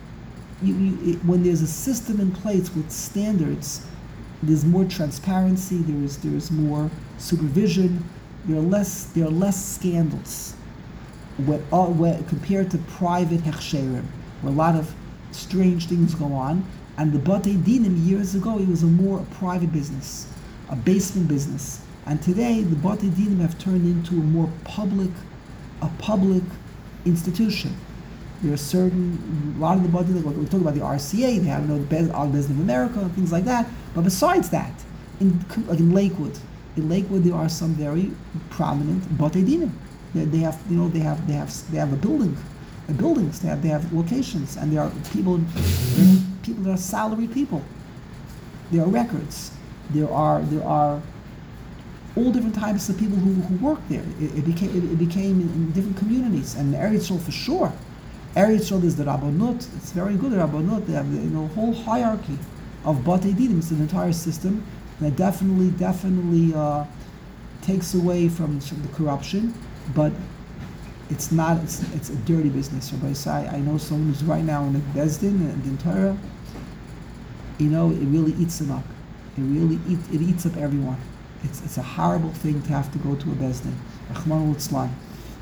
you, you, it, when there's a system in place with standards, there's more transparency. There is there is more supervision. There are less there are less scandals. Where, uh, where, compared to private hechsherim, where a lot of strange things go on, and the Batei Dinim years ago, it was a more a private business, a basement business, and today the Batei Dinim have turned into a more public, a public institution. There are certain, a lot of the Batei Dinim, we talk about the R C A, they have, you know, the Bez of America and things like that. But besides that, in like in Lakewood, in Lakewood there are some very prominent Batei Dinim. They, they have, you know, they have, they have, they have a building, a buildings. They have, they have locations, and there are people, there are people that are salaried people. There are records. There are, there are all different types of people who, who work there. It, it became, it, it became in, in different communities, and Eretz Yisrael for sure. Eretz Yisrael is the Rabbanut. It's very good. The Rabbanut. They have, you know, whole hierarchy of Batei Dinim. It's an entire system that definitely, definitely uh, takes away from, from the corruption. But it's not, it's, it's a dirty business. Rabbi Say, I know someone who's right now in the Beis Din and the Torah, you know, it really eats them up. It really eat, it eats up everyone. It's it's a horrible thing to have to go to a Beis Din. Rachmana litzlan.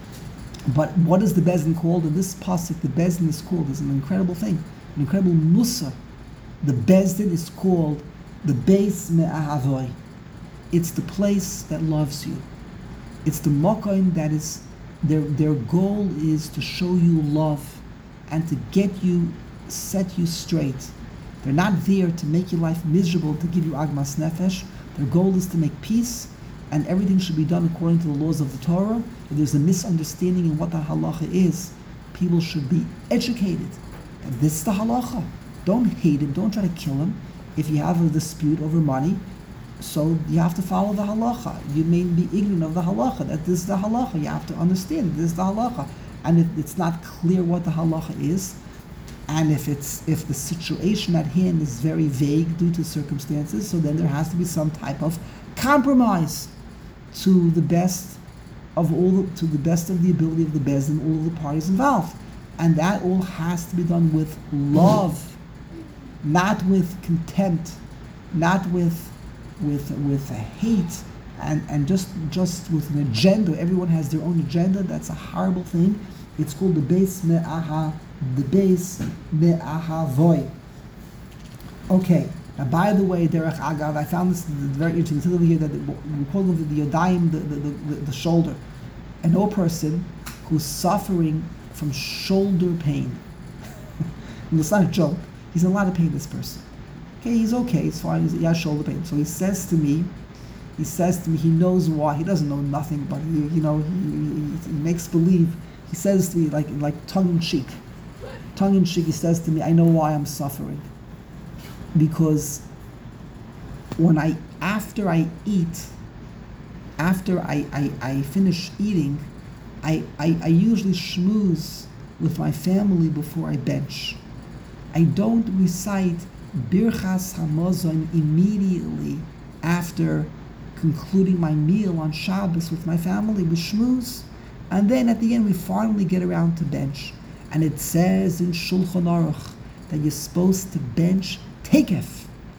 But what is the Beis Din called? In this pasuk, the Beis Din is called, is an incredible thing, an incredible musa. The Beis Din is called the Beis Me'ahavoi. It's the place that loves you. It's the Mokoim that is, their their goal is to show you love and to get you, set you straight. They're not there to make your life miserable, to give you agmas nefesh. Their goal is to make peace, and everything should be done according to the laws of the Torah. If there's a misunderstanding in what the halacha is, people should be educated. And this is the halacha. Don't hate him, don't try to kill him. If you have a dispute over money, so you have to follow the halacha. You may be ignorant of the halacha, that this is the halacha. You have to understand this is the halacha. And if it's not clear what the halacha is, and if it's if the situation at hand is very vague due to circumstances, so then there has to be some type of compromise to the best of all the, to the best of the ability of the Beis Din, all of the parties involved. And that all has to be done with love, not with contempt, not with with with a hate, and, and just just with an agenda. Everyone has their own agenda. That's a horrible thing. It's called the Beis Me'aha, the Beis Me'ahavoi. Okay. Now, by the way, Derech Agav, I found this very interesting. It's over here that we call it the Yodayim, the, the, the, the shoulder. An old person who's suffering from shoulder pain. And it's not a joke. He's in a lot of pain, this person. Okay, he's okay, it's fine, he's, he has shoulder pain. So he says to me, he says to me, he knows why, he doesn't know nothing, but he, you know, he, he, he makes believe. He says to me, like, like tongue-in-cheek, tongue-in-cheek, he says to me, I know why I'm suffering. Because when I, after I eat, after I, I, I finish eating, I, I, I usually schmooze with my family before I bench. I don't recite Birchas Hamazon immediately after concluding my meal on Shabbos with my family with shmooze, and then at the end we finally get around to bench, and it says in Shulchan Aruch that you're supposed to bench tekef.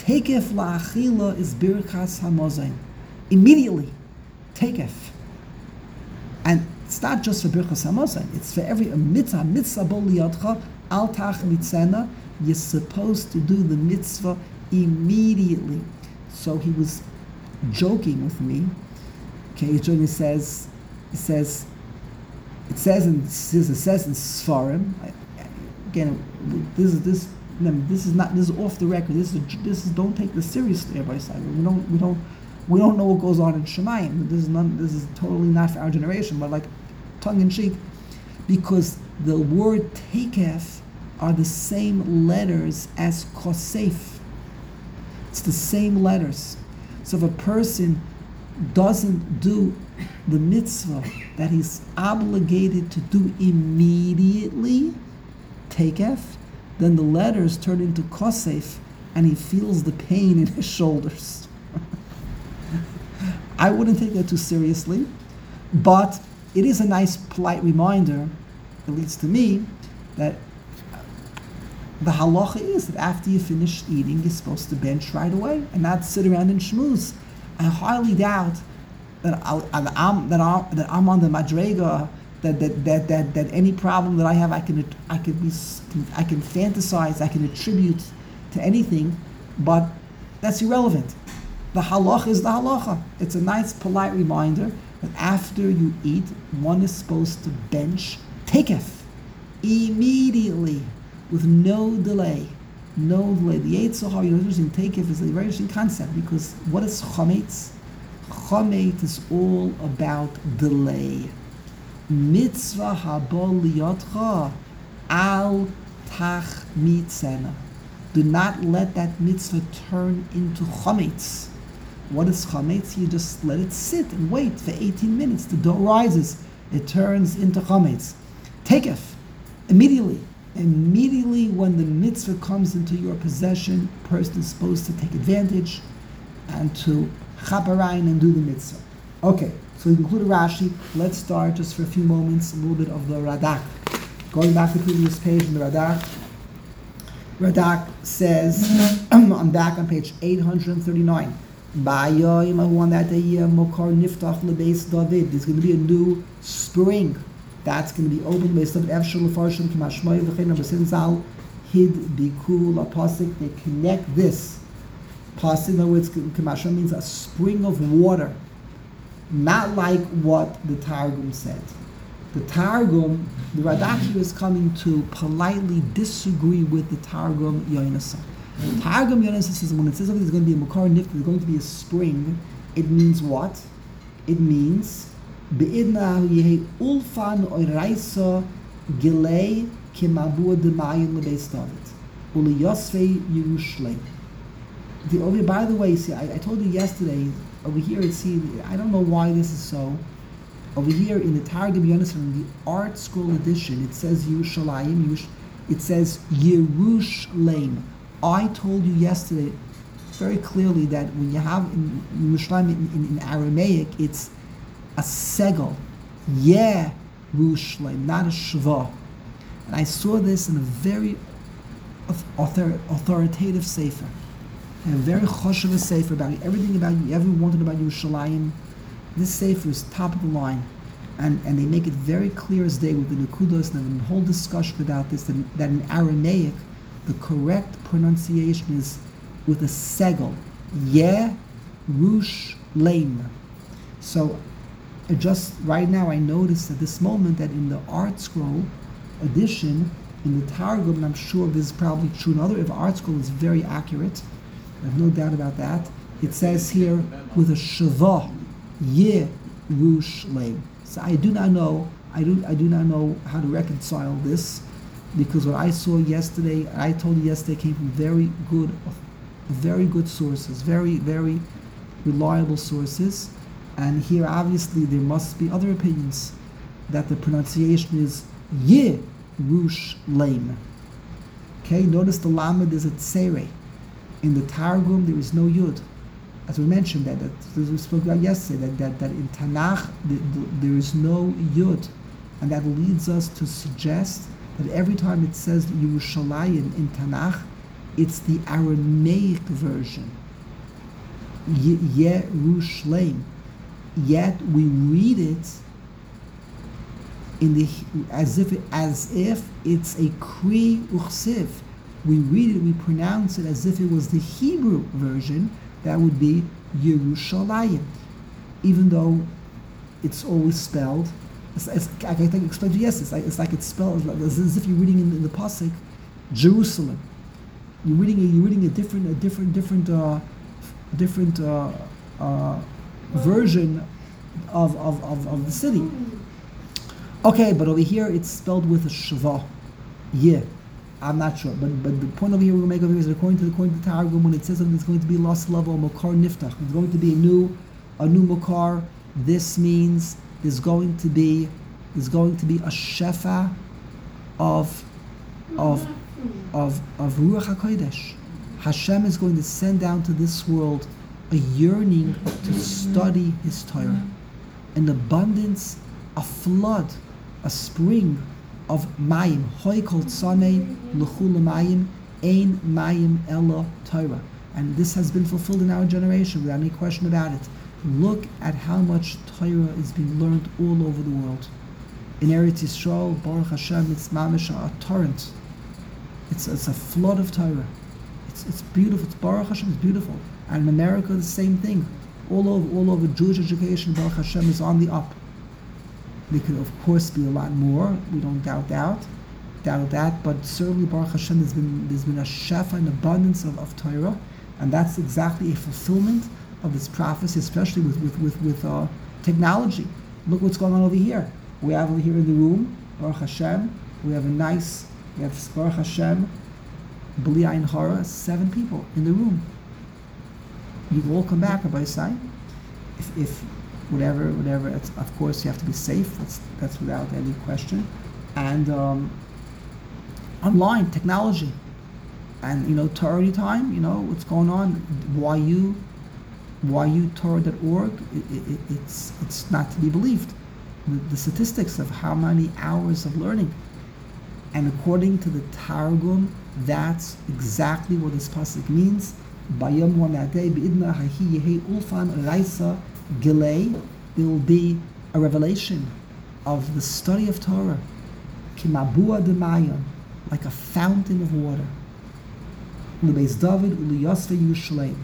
Takef la'achila is birkas hamazon. Immediately, takef. And it's not just for birkas hamazon. It's for every mitzvah. Mitzvah bo liyadcha al tach mitzena. You're supposed to do the mitzvah immediately. So he was joking with me. Okay, he says, he says, it says in it says in Sfarim. Again, this is this. This is not. This is off the record. This is this is. Don't take this seriously, everybody. We don't. We don't. We don't know what goes on in Shemayim. This is none. This is totally not for our generation. But like, tongue in cheek, because the word takef are the same letters as kosef. It's the same letters. So if a person doesn't do the mitzvah that he's obligated to do immediately, takef, then the letters turn into kosef, and he feels the pain in his shoulders. I wouldn't take that too seriously, but it is a nice, polite reminder, at least to me, that the halacha is that after you finish eating, you're supposed to bench right away and not sit around and schmooze. I highly doubt that, I'll, that, I'm, that, I'm, that I'm on the madrega, that that, that that that any problem that I have, I can I can be I can fantasize, I can attribute to anything, but that's irrelevant. The halacha is the halacha. It's a nice, polite reminder that after you eat, one is supposed to bench takef immediately, with no delay. No delay. The Yetzer Hara, you know, using takef is a very interesting concept, because what is chometz? Chometz is all about delay. Mitzvah haba liyotcha al tach mitzena. Do not let that mitzvah turn into chometz. What is chometz? You just let it sit and wait for eighteen minutes. The dough rises. It turns into chometz. Takef. Immediately. Immediately when the mitzvah comes into your possession, a person is supposed to take advantage and to chaparayin and do the mitzvah. Okay, so we concluded Rashi. Let's start just for a few moments, a little bit of the Radak. Going back to the previous page in the Radak, Radak says, I'm back on page eight hundred thirty-nine. On that day, Mokar Niftach Lebeis David. There's going to be a new spring that's going to be opened based on Efshel Lefarshim Kimashmoy V'chein Abasinzal Hid Bikul Apasik. They connect this pasuk. In other words, Kimashmoy means a spring of water, not like what the Targum said. The Targum, the Radak is coming to politely disagree with the Targum Yonasan. The Targum Yonasan says when it says something is going to be a Mokar Nift, there's going to be a spring, it means what? It means Be'idna yehi ulfan oiraisa gilei kimabur demayin lebeis David uli yosvei Yerushalayim. The over by the way, see, I, I told you yesterday over here. It see, I don't know why this is so. Over here in the Targum Yonasan, in the Art Scroll edition, it says Yerushalayim. Yerush, it says Yerushalayim. I told you yesterday very clearly that when you have in Yerushalayim in, in, in Aramaic, it's a segel, yeah, Yerushalayim, not a shva. And I saw this in a very author, authoritative sefer, and a very choshev sefer about everything about you ever wanted about Yerushalayim. This sefer is top of the line, and, and they make it very clear as day with the nekudos and the whole discussion about this, that, that in Aramaic, the correct pronunciation is with a segel, yeah, Yerushalayim. So, Uh, just right now I noticed at this moment that in the Art Scroll edition, in the Targum, and I'm sure this is probably true in other, if Art Scroll is very accurate, I have no doubt about that, it says here with a shava, Yerushalayim. So I do not know, I do I do not know how to reconcile this, because what I saw yesterday, I told you yesterday, came from very good, very good sources, very, very reliable sources. And here, obviously, there must be other opinions that the pronunciation is Yerushalayim. Okay, notice the Lamed is a Tsere. In the Targum, there is no Yud. As we mentioned, that, that as we spoke about yesterday, that, that, that in Tanakh, the, the, there is no Yud. And that leads us to suggest that every time it says Yerushalayim in Tanakh, It's the Aramaic version. Ye- Yerushalayim. Yet we read it in the as if it, as if it's a Kri Uchsiv. We read it, we pronounce it as if it was the Hebrew version. That would be Yerushalayim, even though it's always spelled. It's, it's, I can explain to you. Yes, it's like it's like it's spelled as, as if you're reading in, in the pasuk, Jerusalem. You're reading a, you're reading a different a different different uh, different uh, uh, version of, of, of, of the city. Okay, but over here it's spelled with a shva. Yeah, I'm not sure, but but the point over here we'll make over here is that according to according to the Targum, when it says that there's going to be lost level makar niftach, there's going to be a new a new makar. This means there's going to be there's going to be a shefa of of of of Ruach HaKodesh. Hashem is going to send down to this world a yearning to study His Torah, an abundance, a flood, a spring of mayim. Hoi kol tzanei l'chul mayim, ein mayim ela Torah. And this has been fulfilled in our generation without any question about it. Look at how much Torah is being learned all over the world. In Eretz Yisrael, Baruch Hashem, it's mamish a torrent. It's it's a flood of Torah. It's it's beautiful. It's Baruch Hashem. It's beautiful. And in America, the same thing. All over all over Jewish education, Baruch Hashem is on the up. There could of course be a lot more. We don't doubt doubt doubt that. But certainly Baruch Hashem, there's been there's been a shefa, an abundance of, of Torah, and that's exactly a fulfillment of this prophecy, especially with with with, with uh, technology. Look what's going on over here. We have over here in the room, Baruch Hashem. We have a nice. We have Baruch Hashem, B'li Ayin Hara, seven people in the room. You can all come back, Rabbi Sai. If, if whatever, whatever, it's, of course you have to be safe. That's that's without any question. And um, online technology, and you know Torah Anytime. You know what's going on. Y U, Y U Torah dot org. It, it, it's it's not to be believed. The, the statistics of how many hours of learning. And according to the Targum, that's exactly what this pasuk means. Bayom wanadei beidna hahi yehei ulfan raisa gilei. There will be a revelation of the study of Torah, kimabua demayim, like a fountain of water. Lebeis David uliyosve Yerushalayim.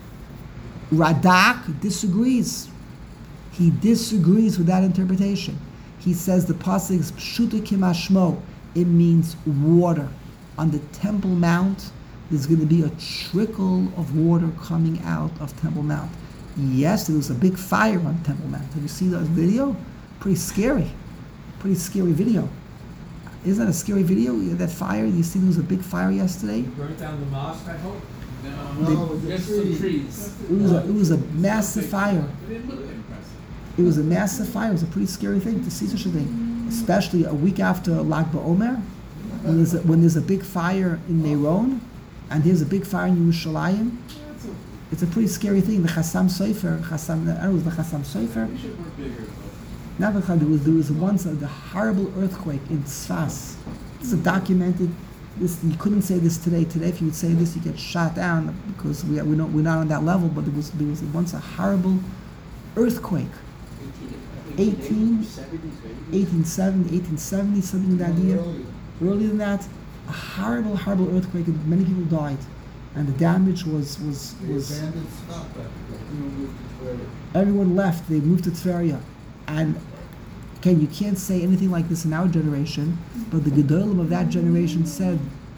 Radak disagrees. He disagrees with that interpretation. He says the pasuk is pshuta kimashmo. It means water. On the Temple Mount, there's going to be a trickle of water coming out of Temple Mount. Yes, there was a big fire on Temple Mount. Have you seen that video? Pretty scary. Pretty scary video. Isn't that a scary video? That fire, you see there was a big fire yesterday? You burnt down the mosque, I hope? No, They- no, it was Just a some tree. trees. It was a, it was a massive fire. It didn't look impressive. It was a massive fire. It was a pretty scary thing to see such a thing, especially a week after Lag BaOmer, when there's a, when there's a big fire in Meron, and there's a big fire in Yerushalayim. That's a, It's a pretty scary thing. The Chassam Sofer, Chassam, I don't know, it was the Chassam Sofer. we should work bigger, but. Never there was there was once a, the horrible earthquake in Tzfas. It's a documented. This you couldn't say this today. Today, if you would say this, you get shot down because we we don't we're not on that level. But there was there was once a horrible earthquake. eighteen, eighteen seventy, eighteen seventy, something like that year. Earlier. Earlier than that, a horrible, horrible earthquake, and many people died, and the damage was was The was. abandoned stock factory. You know, moved to Twitter. Everyone left. They moved to Tveria, and again, you can't say anything like this in our generation. But the Gedolim of that generation said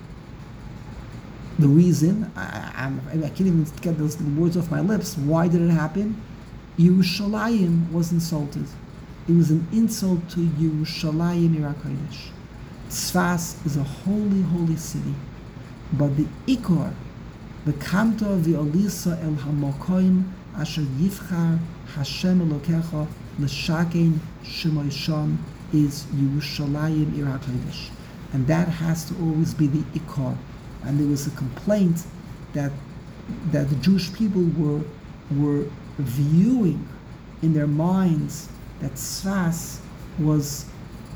the reason. I, I'm, I can't even get those words off my lips. Why did it happen? Yerushalayim was insulted. It was an insult to Yerushalayim Yer HaKodesh. Tzfas is a holy, holy city, but the Ikor, the Kamto v'Olisa el Hamokoim asher Yivchar Hashem Elokecha l'shakein Shemoy Sham is Yerushalayim Yer HaKodesh, and that has to always be the Ikor. And there was a complaint that that the Jewish people were were viewing in their minds that Tzfas was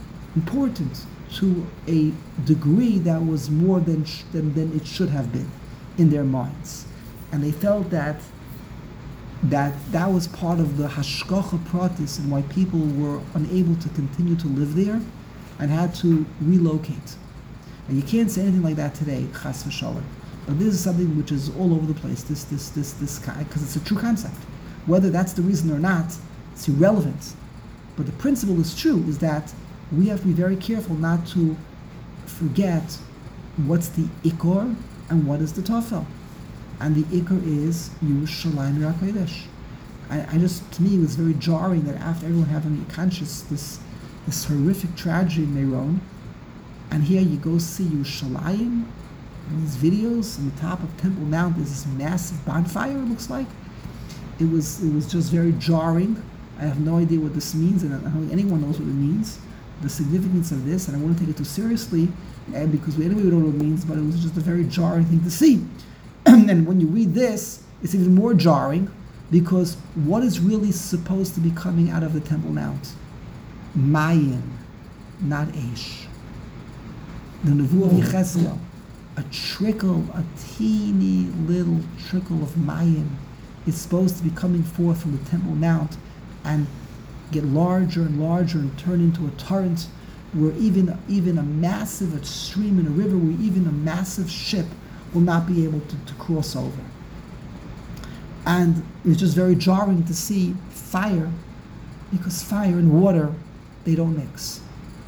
important to a degree that was more than sh- than, than it should have been. in their minds. And they felt that that that was part of the hashgacha pratis and why people were unable to continue to live there and had to relocate. And you can't say anything like that today, chas v'shalom. But this is something which is all over the place, this, this, this, this, because it's a true concept. Whether that's the reason or not, it's irrelevant. But the principle is true, is that we have to be very careful not to forget what's the ikor and what is the tafel. And the ikor is Yerushalayim Yer HaKodesh. I, I just, to me, it was very jarring that after everyone having conscious this this horrific tragedy in Meron, and here you go see Yerushalayim, and these videos on the top of Temple Mount, there's this massive bonfire, it looks like. It was it was just very jarring. I have no idea what this means, and I don't think anyone knows what it means, the significance of this, and I wouldn't take it too seriously, and because we, anyway, we don't know what it means, but it was just a very jarring thing to see. And when you read this, it's even more jarring, because what is really supposed to be coming out of the Temple Mount? Mayim, not Eish. The Nevuah of Yechezkel, a trickle, a teeny little trickle of Mayim is supposed to be coming forth from the Temple Mount and get larger and larger and turn into a torrent, where even even a massive a stream in a river, where even a massive ship will not be able to, to cross over. And it's just very jarring to see fire, because fire and water, they don't mix.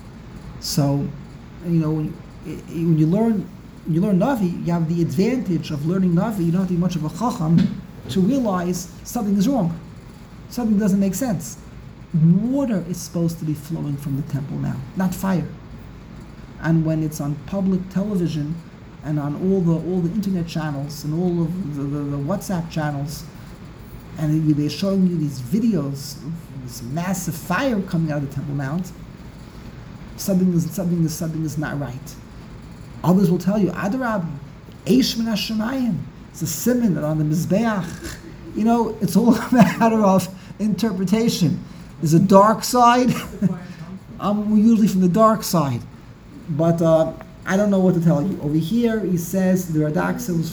So, you know, when you, when you learn when you learn Navi, you have the advantage of learning Navi. You don't have to be much of a chacham to realize something is wrong. Something doesn't make sense. Water is supposed to be flowing from the Temple now, not fire. And when it's on public television and on all the all the internet channels and all of the, the, the WhatsApp channels, and they're showing you these videos of this massive fire coming out of the Temple Mount, something is something is something is not right. Others will tell you, Adarab, Eish min hashamayim. It's a simon that on the Mizbeach. You know, it's all a matter of interpretation. There's a dark side. I'm usually from the dark side. But uh, I don't know what to tell you. Over here, he says, the Radak says,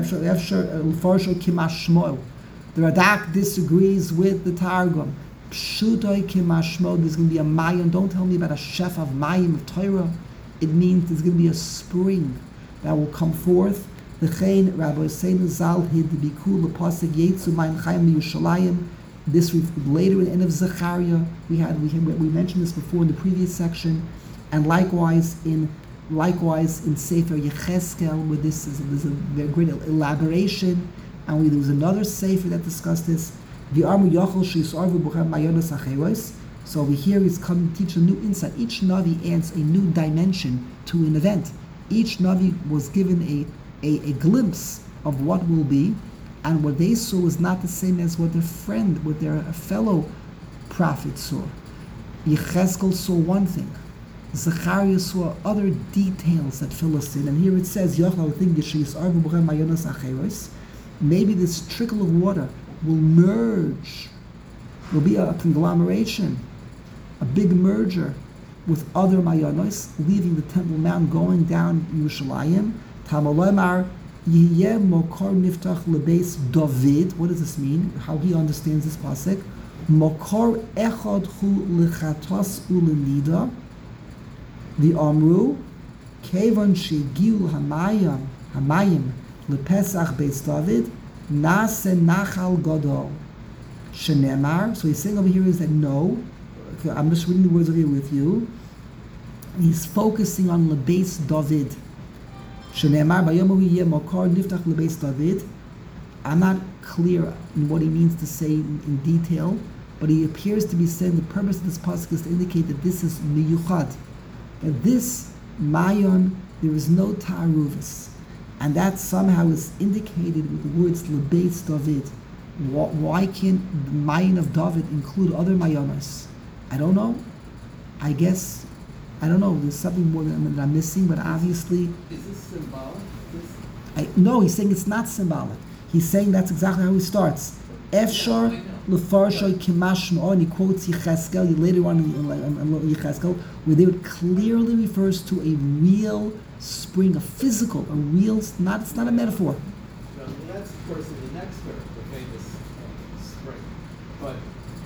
the Radak disagrees with the Targum. Pshutoy kimashmo, there's going to be a mayim. Don't tell me about a chef of mayim of Torah. It means there's going to be a spring that will come forth. L'chein Rabbi Seinu Zal hid the bikul lepasik yetzu mayim chayim Yerushalayim. This later in the end of Zechariah, we had we we mentioned this before in the previous section, and likewise in likewise in Sefer Yechezkel, where this is there's a very great elaboration, and we, there was another Sefer that discussed this. So over here he's come to teach a new insight. Each Navi adds a new dimension to an event. Each Navi was given a, a, a glimpse of what will be, and what they saw was not the same as what their friend, what their fellow prophet saw. Yechezkel saw one thing. Zechariah saw other details that fill us in. And here it says, maybe this trickle of water will merge, will be a conglomeration, a big merger with other mayanos, leaving the Temple Mount, going down Yerushalayim. Tamalomar Yiyeh Mokar Niftach Lebeis David. What does this mean? How he understands this pasuk? Mokar Echad Hu Lechatos Ulenida. The Amru Kevan Shegiul Hamayim Hamayim LePesach Beis David Nase Nachal Gadol Shenemar. So he's saying over here is that no. Okay, I'm just reading the words over here with you. He's focusing on LeBeis David. Shenemar Bayomu Yeh Mokar Niftach LeBeis David. I'm not clear in what he means to say in, in detail, but he appears to be saying the purpose of this pasuk is to indicate that this is miyuchad. That this mayon, there is no ta'aruvus, and that somehow is indicated with the words LeBeis David. Why can't the mayon of David include other mayonos? I don't know. I guess, I don't know. There's something more that I'm missing, but obviously. Is this symbolic? This... I, no, he's saying it's not symbolic. He's saying that's exactly how he starts. Efshar lefarshay kimashmo, and he quotes Yechezkel later on in, in, in Yechezkel, where there it clearly refers to a real spring, a physical, a real. Not it's not a metaphor. that's of course in the next term, the famous uh, spring. But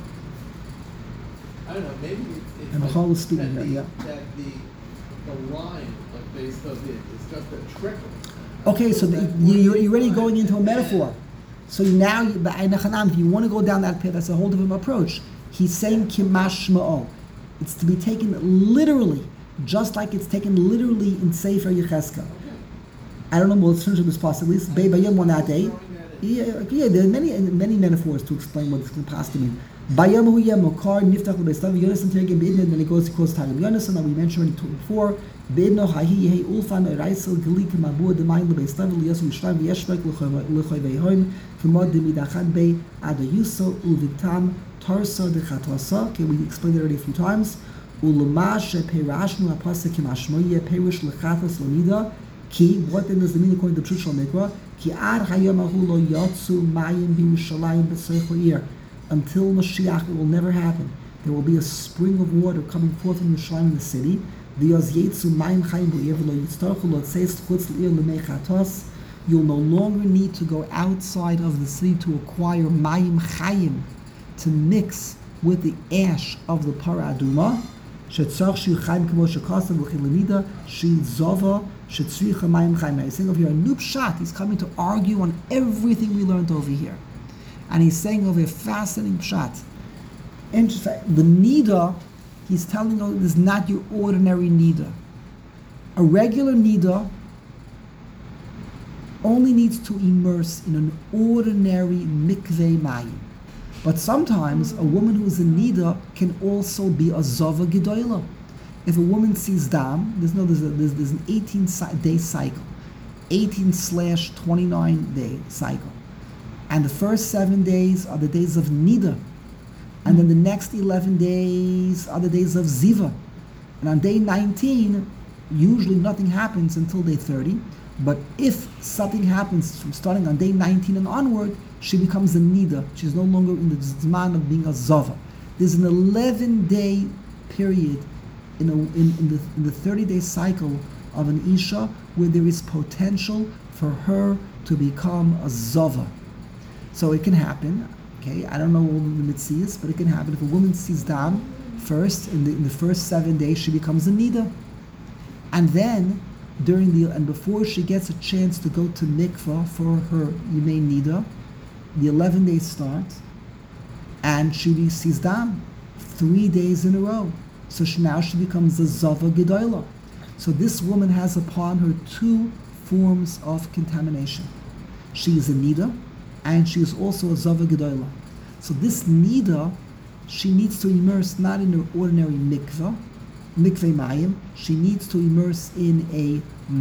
I don't know, maybe it's, it's And the like whole is speaking that, here, the, yeah. that the the line of Beis David is just a trickle. Okay, so the, you, you're, you're already going into a metaphor. So now, you- but if you want to go down that path, that's a whole different approach. He's saying kimashma'o. It's to be taken literally, just like it's taken literally in Sefer Yechezkel. I don't know, well, let's finish with this part at least. Bei bayom on that day. Yeah, yeah, there are many many metaphors to explain what this can possibly mean. Bayom hu yem mokar niftach lebeistam Yonasan tergem beidna, and then it goes to quotes Targum Yonasan that we mentioned already before. Beidno hahi yehi ulfan reisel gelik mabur demayim lebeistam liyasu yishlam v'yeshvek lechoy veihoim v'mod demidachan bei adayuso uvitam tarsa dechatwasa. Okay, we explained it already a few times. Ulama sheperashnu apasik kimashmoye perish lechatas lonida. Ki, what then does it mean according to Pshut Shel Mikra? Ki ad hayom ahu lo yatsu mayim b'Yerushalayim b'soich ha'ir. Until Mashiach, it will never happen. There will be a spring of water coming forth from Yerushalayim in the city. V'yoz yetsu mayim chayim b'Yir v'lo yitztarchu lo tzeis chutz l'ir l'mei chatos. You'll no longer need to go outside of the city to acquire mayim chayim, to mix with the ash of the para aduma. Shetzach shiu chayim k'mo shekasav l'chil l'nida shi zova. He's saying over here a new pshat. He's coming to argue on everything we learned over here, and he's saying over a fascinating pshat. Interesting. The nida, he's telling us, is not your ordinary nida. A regular nida only needs to immerse in an ordinary mikveh mayim. But sometimes a woman who's a nida can also be a zava gedola. If a woman sees dam, there's no there's, a, there's, there's an eighteen day cycle, eighteen slash twenty-nine day cycle, and the first seven days are the days of nida, and then the next eleven days are the days of ziva, and on day nineteen, usually nothing happens until day thirty. But if something happens from starting on day nineteen and onward, she becomes a nida. She's no longer in the zman of being a zava. There's an eleven day period in, a, in, in the in the thirty day cycle of an isha where there is potential for her to become a zava. So it can happen. Okay, I don't know all the mitzias, but it can happen if a woman sees dam first in the in the first seven days, she becomes a nida, and then during the and before she gets a chance to go to mikvah for her yimei nida, the eleven days start, and she sees dam three days in a row. So she, now she becomes a zava gedola. So this woman has upon her two forms of contamination. She is a nida, and she is also a zava gedola. So this nida, she needs to immerse not in her ordinary mikvah, mikveh mayim. She needs to immerse in a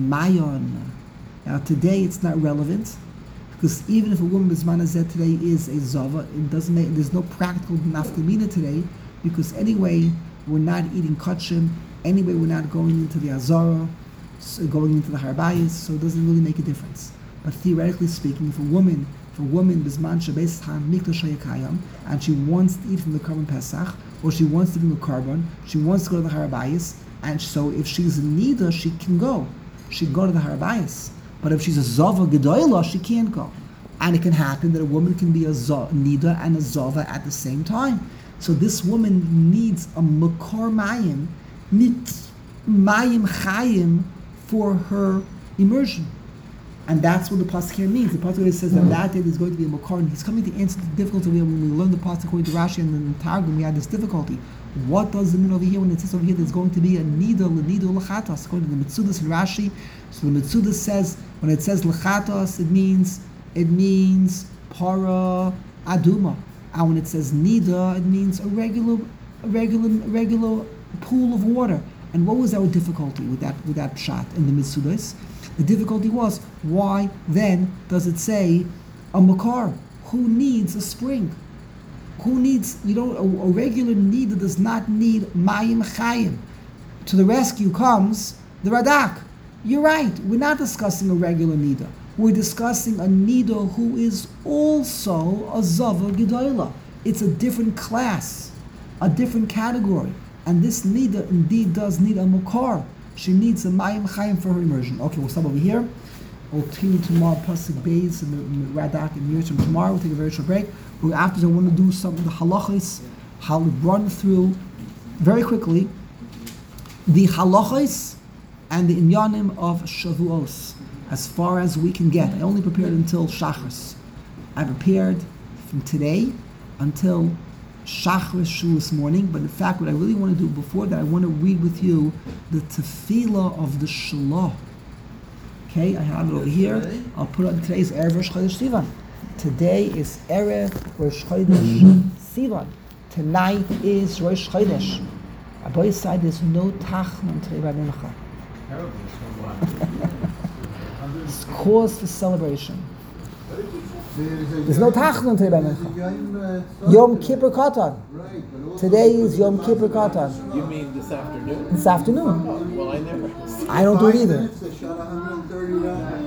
mayon. Now today it's not relevant, because even if a woman b'zman hazeh today is a zava, it doesn't make, there's no practical nafkamina today, because anyway we're not eating kachim, anyway we're not going into the azara, so going into the harbayis, so it doesn't really make a difference. But theoretically speaking, if a woman, if a woman b'zman shebeis ham mikdash hayakayam, and she wants to eat from the korban pesach, or she wants to bring a korban, she wants to go to the harbayis, and so if she's in nida, she can go. She can go to the harbayis. But if she's a zava gedola, she can't go. And it can happen that a woman can be a zo- nida and a zava at the same time. So this woman needs a makor mayim, needs mayim chayim for her immersion. And that's what the pasuk here means. The pasuk here says that that day there's going to be a makor, and he's coming to answer the difficulty. When we learned the pasuk according to Rashi and then the Targum, we had this difficulty. What does it mean over here when it says over here there's going to be a nida l'nida l'chatas? According to the Mitzudas and Rashi, so the Mitzudas says when it says l'chatas, it means it means para aduma. And when it says nida, it means a regular, a regular, regular pool of water. And what was our difficulty with that with that pshat in the Mitzudas? The difficulty was, why then does it say a makar? Who needs a spring? Who needs, you know, a, a regular nida does not need mayim chayim. To the rescue comes the Radak. You're right, we're not discussing a regular nida. We're discussing a nida who is also a zava gedola. It's a different class, a different category. And this nida indeed does need a makar. She needs a mayim chayim for her immersion. Okay, we'll stop over here. We'll continue tomorrow, Pasuk Beis and Radak and Yirshim. Tomorrow we'll take a very short break. But after I want to do some of the halachos, how to run through very quickly the halachos and the inyanim of Shavuos as far as we can get. I only prepared until Shachris. I prepared from today until Shachris Shavuos morning, but in fact what I really want to do before that, I want to read with you the tefillah of the Shalah. Okay, I have it over here. I'll put it on today's Erev Rosh Chodesh Sivan. Today is Erev Rosh Chodesh Sivan. Tonight is Rosh Chodesh. On both sides, there's no tachnon today by Mincha. It's cause for celebration. There's no tachnon today by Mincha. Yom Kippur Katan. Today is Yom Kippur Katan. You mean this afternoon? This afternoon. Well, I never. I don't do it either. Shot one hundred thirty rounds.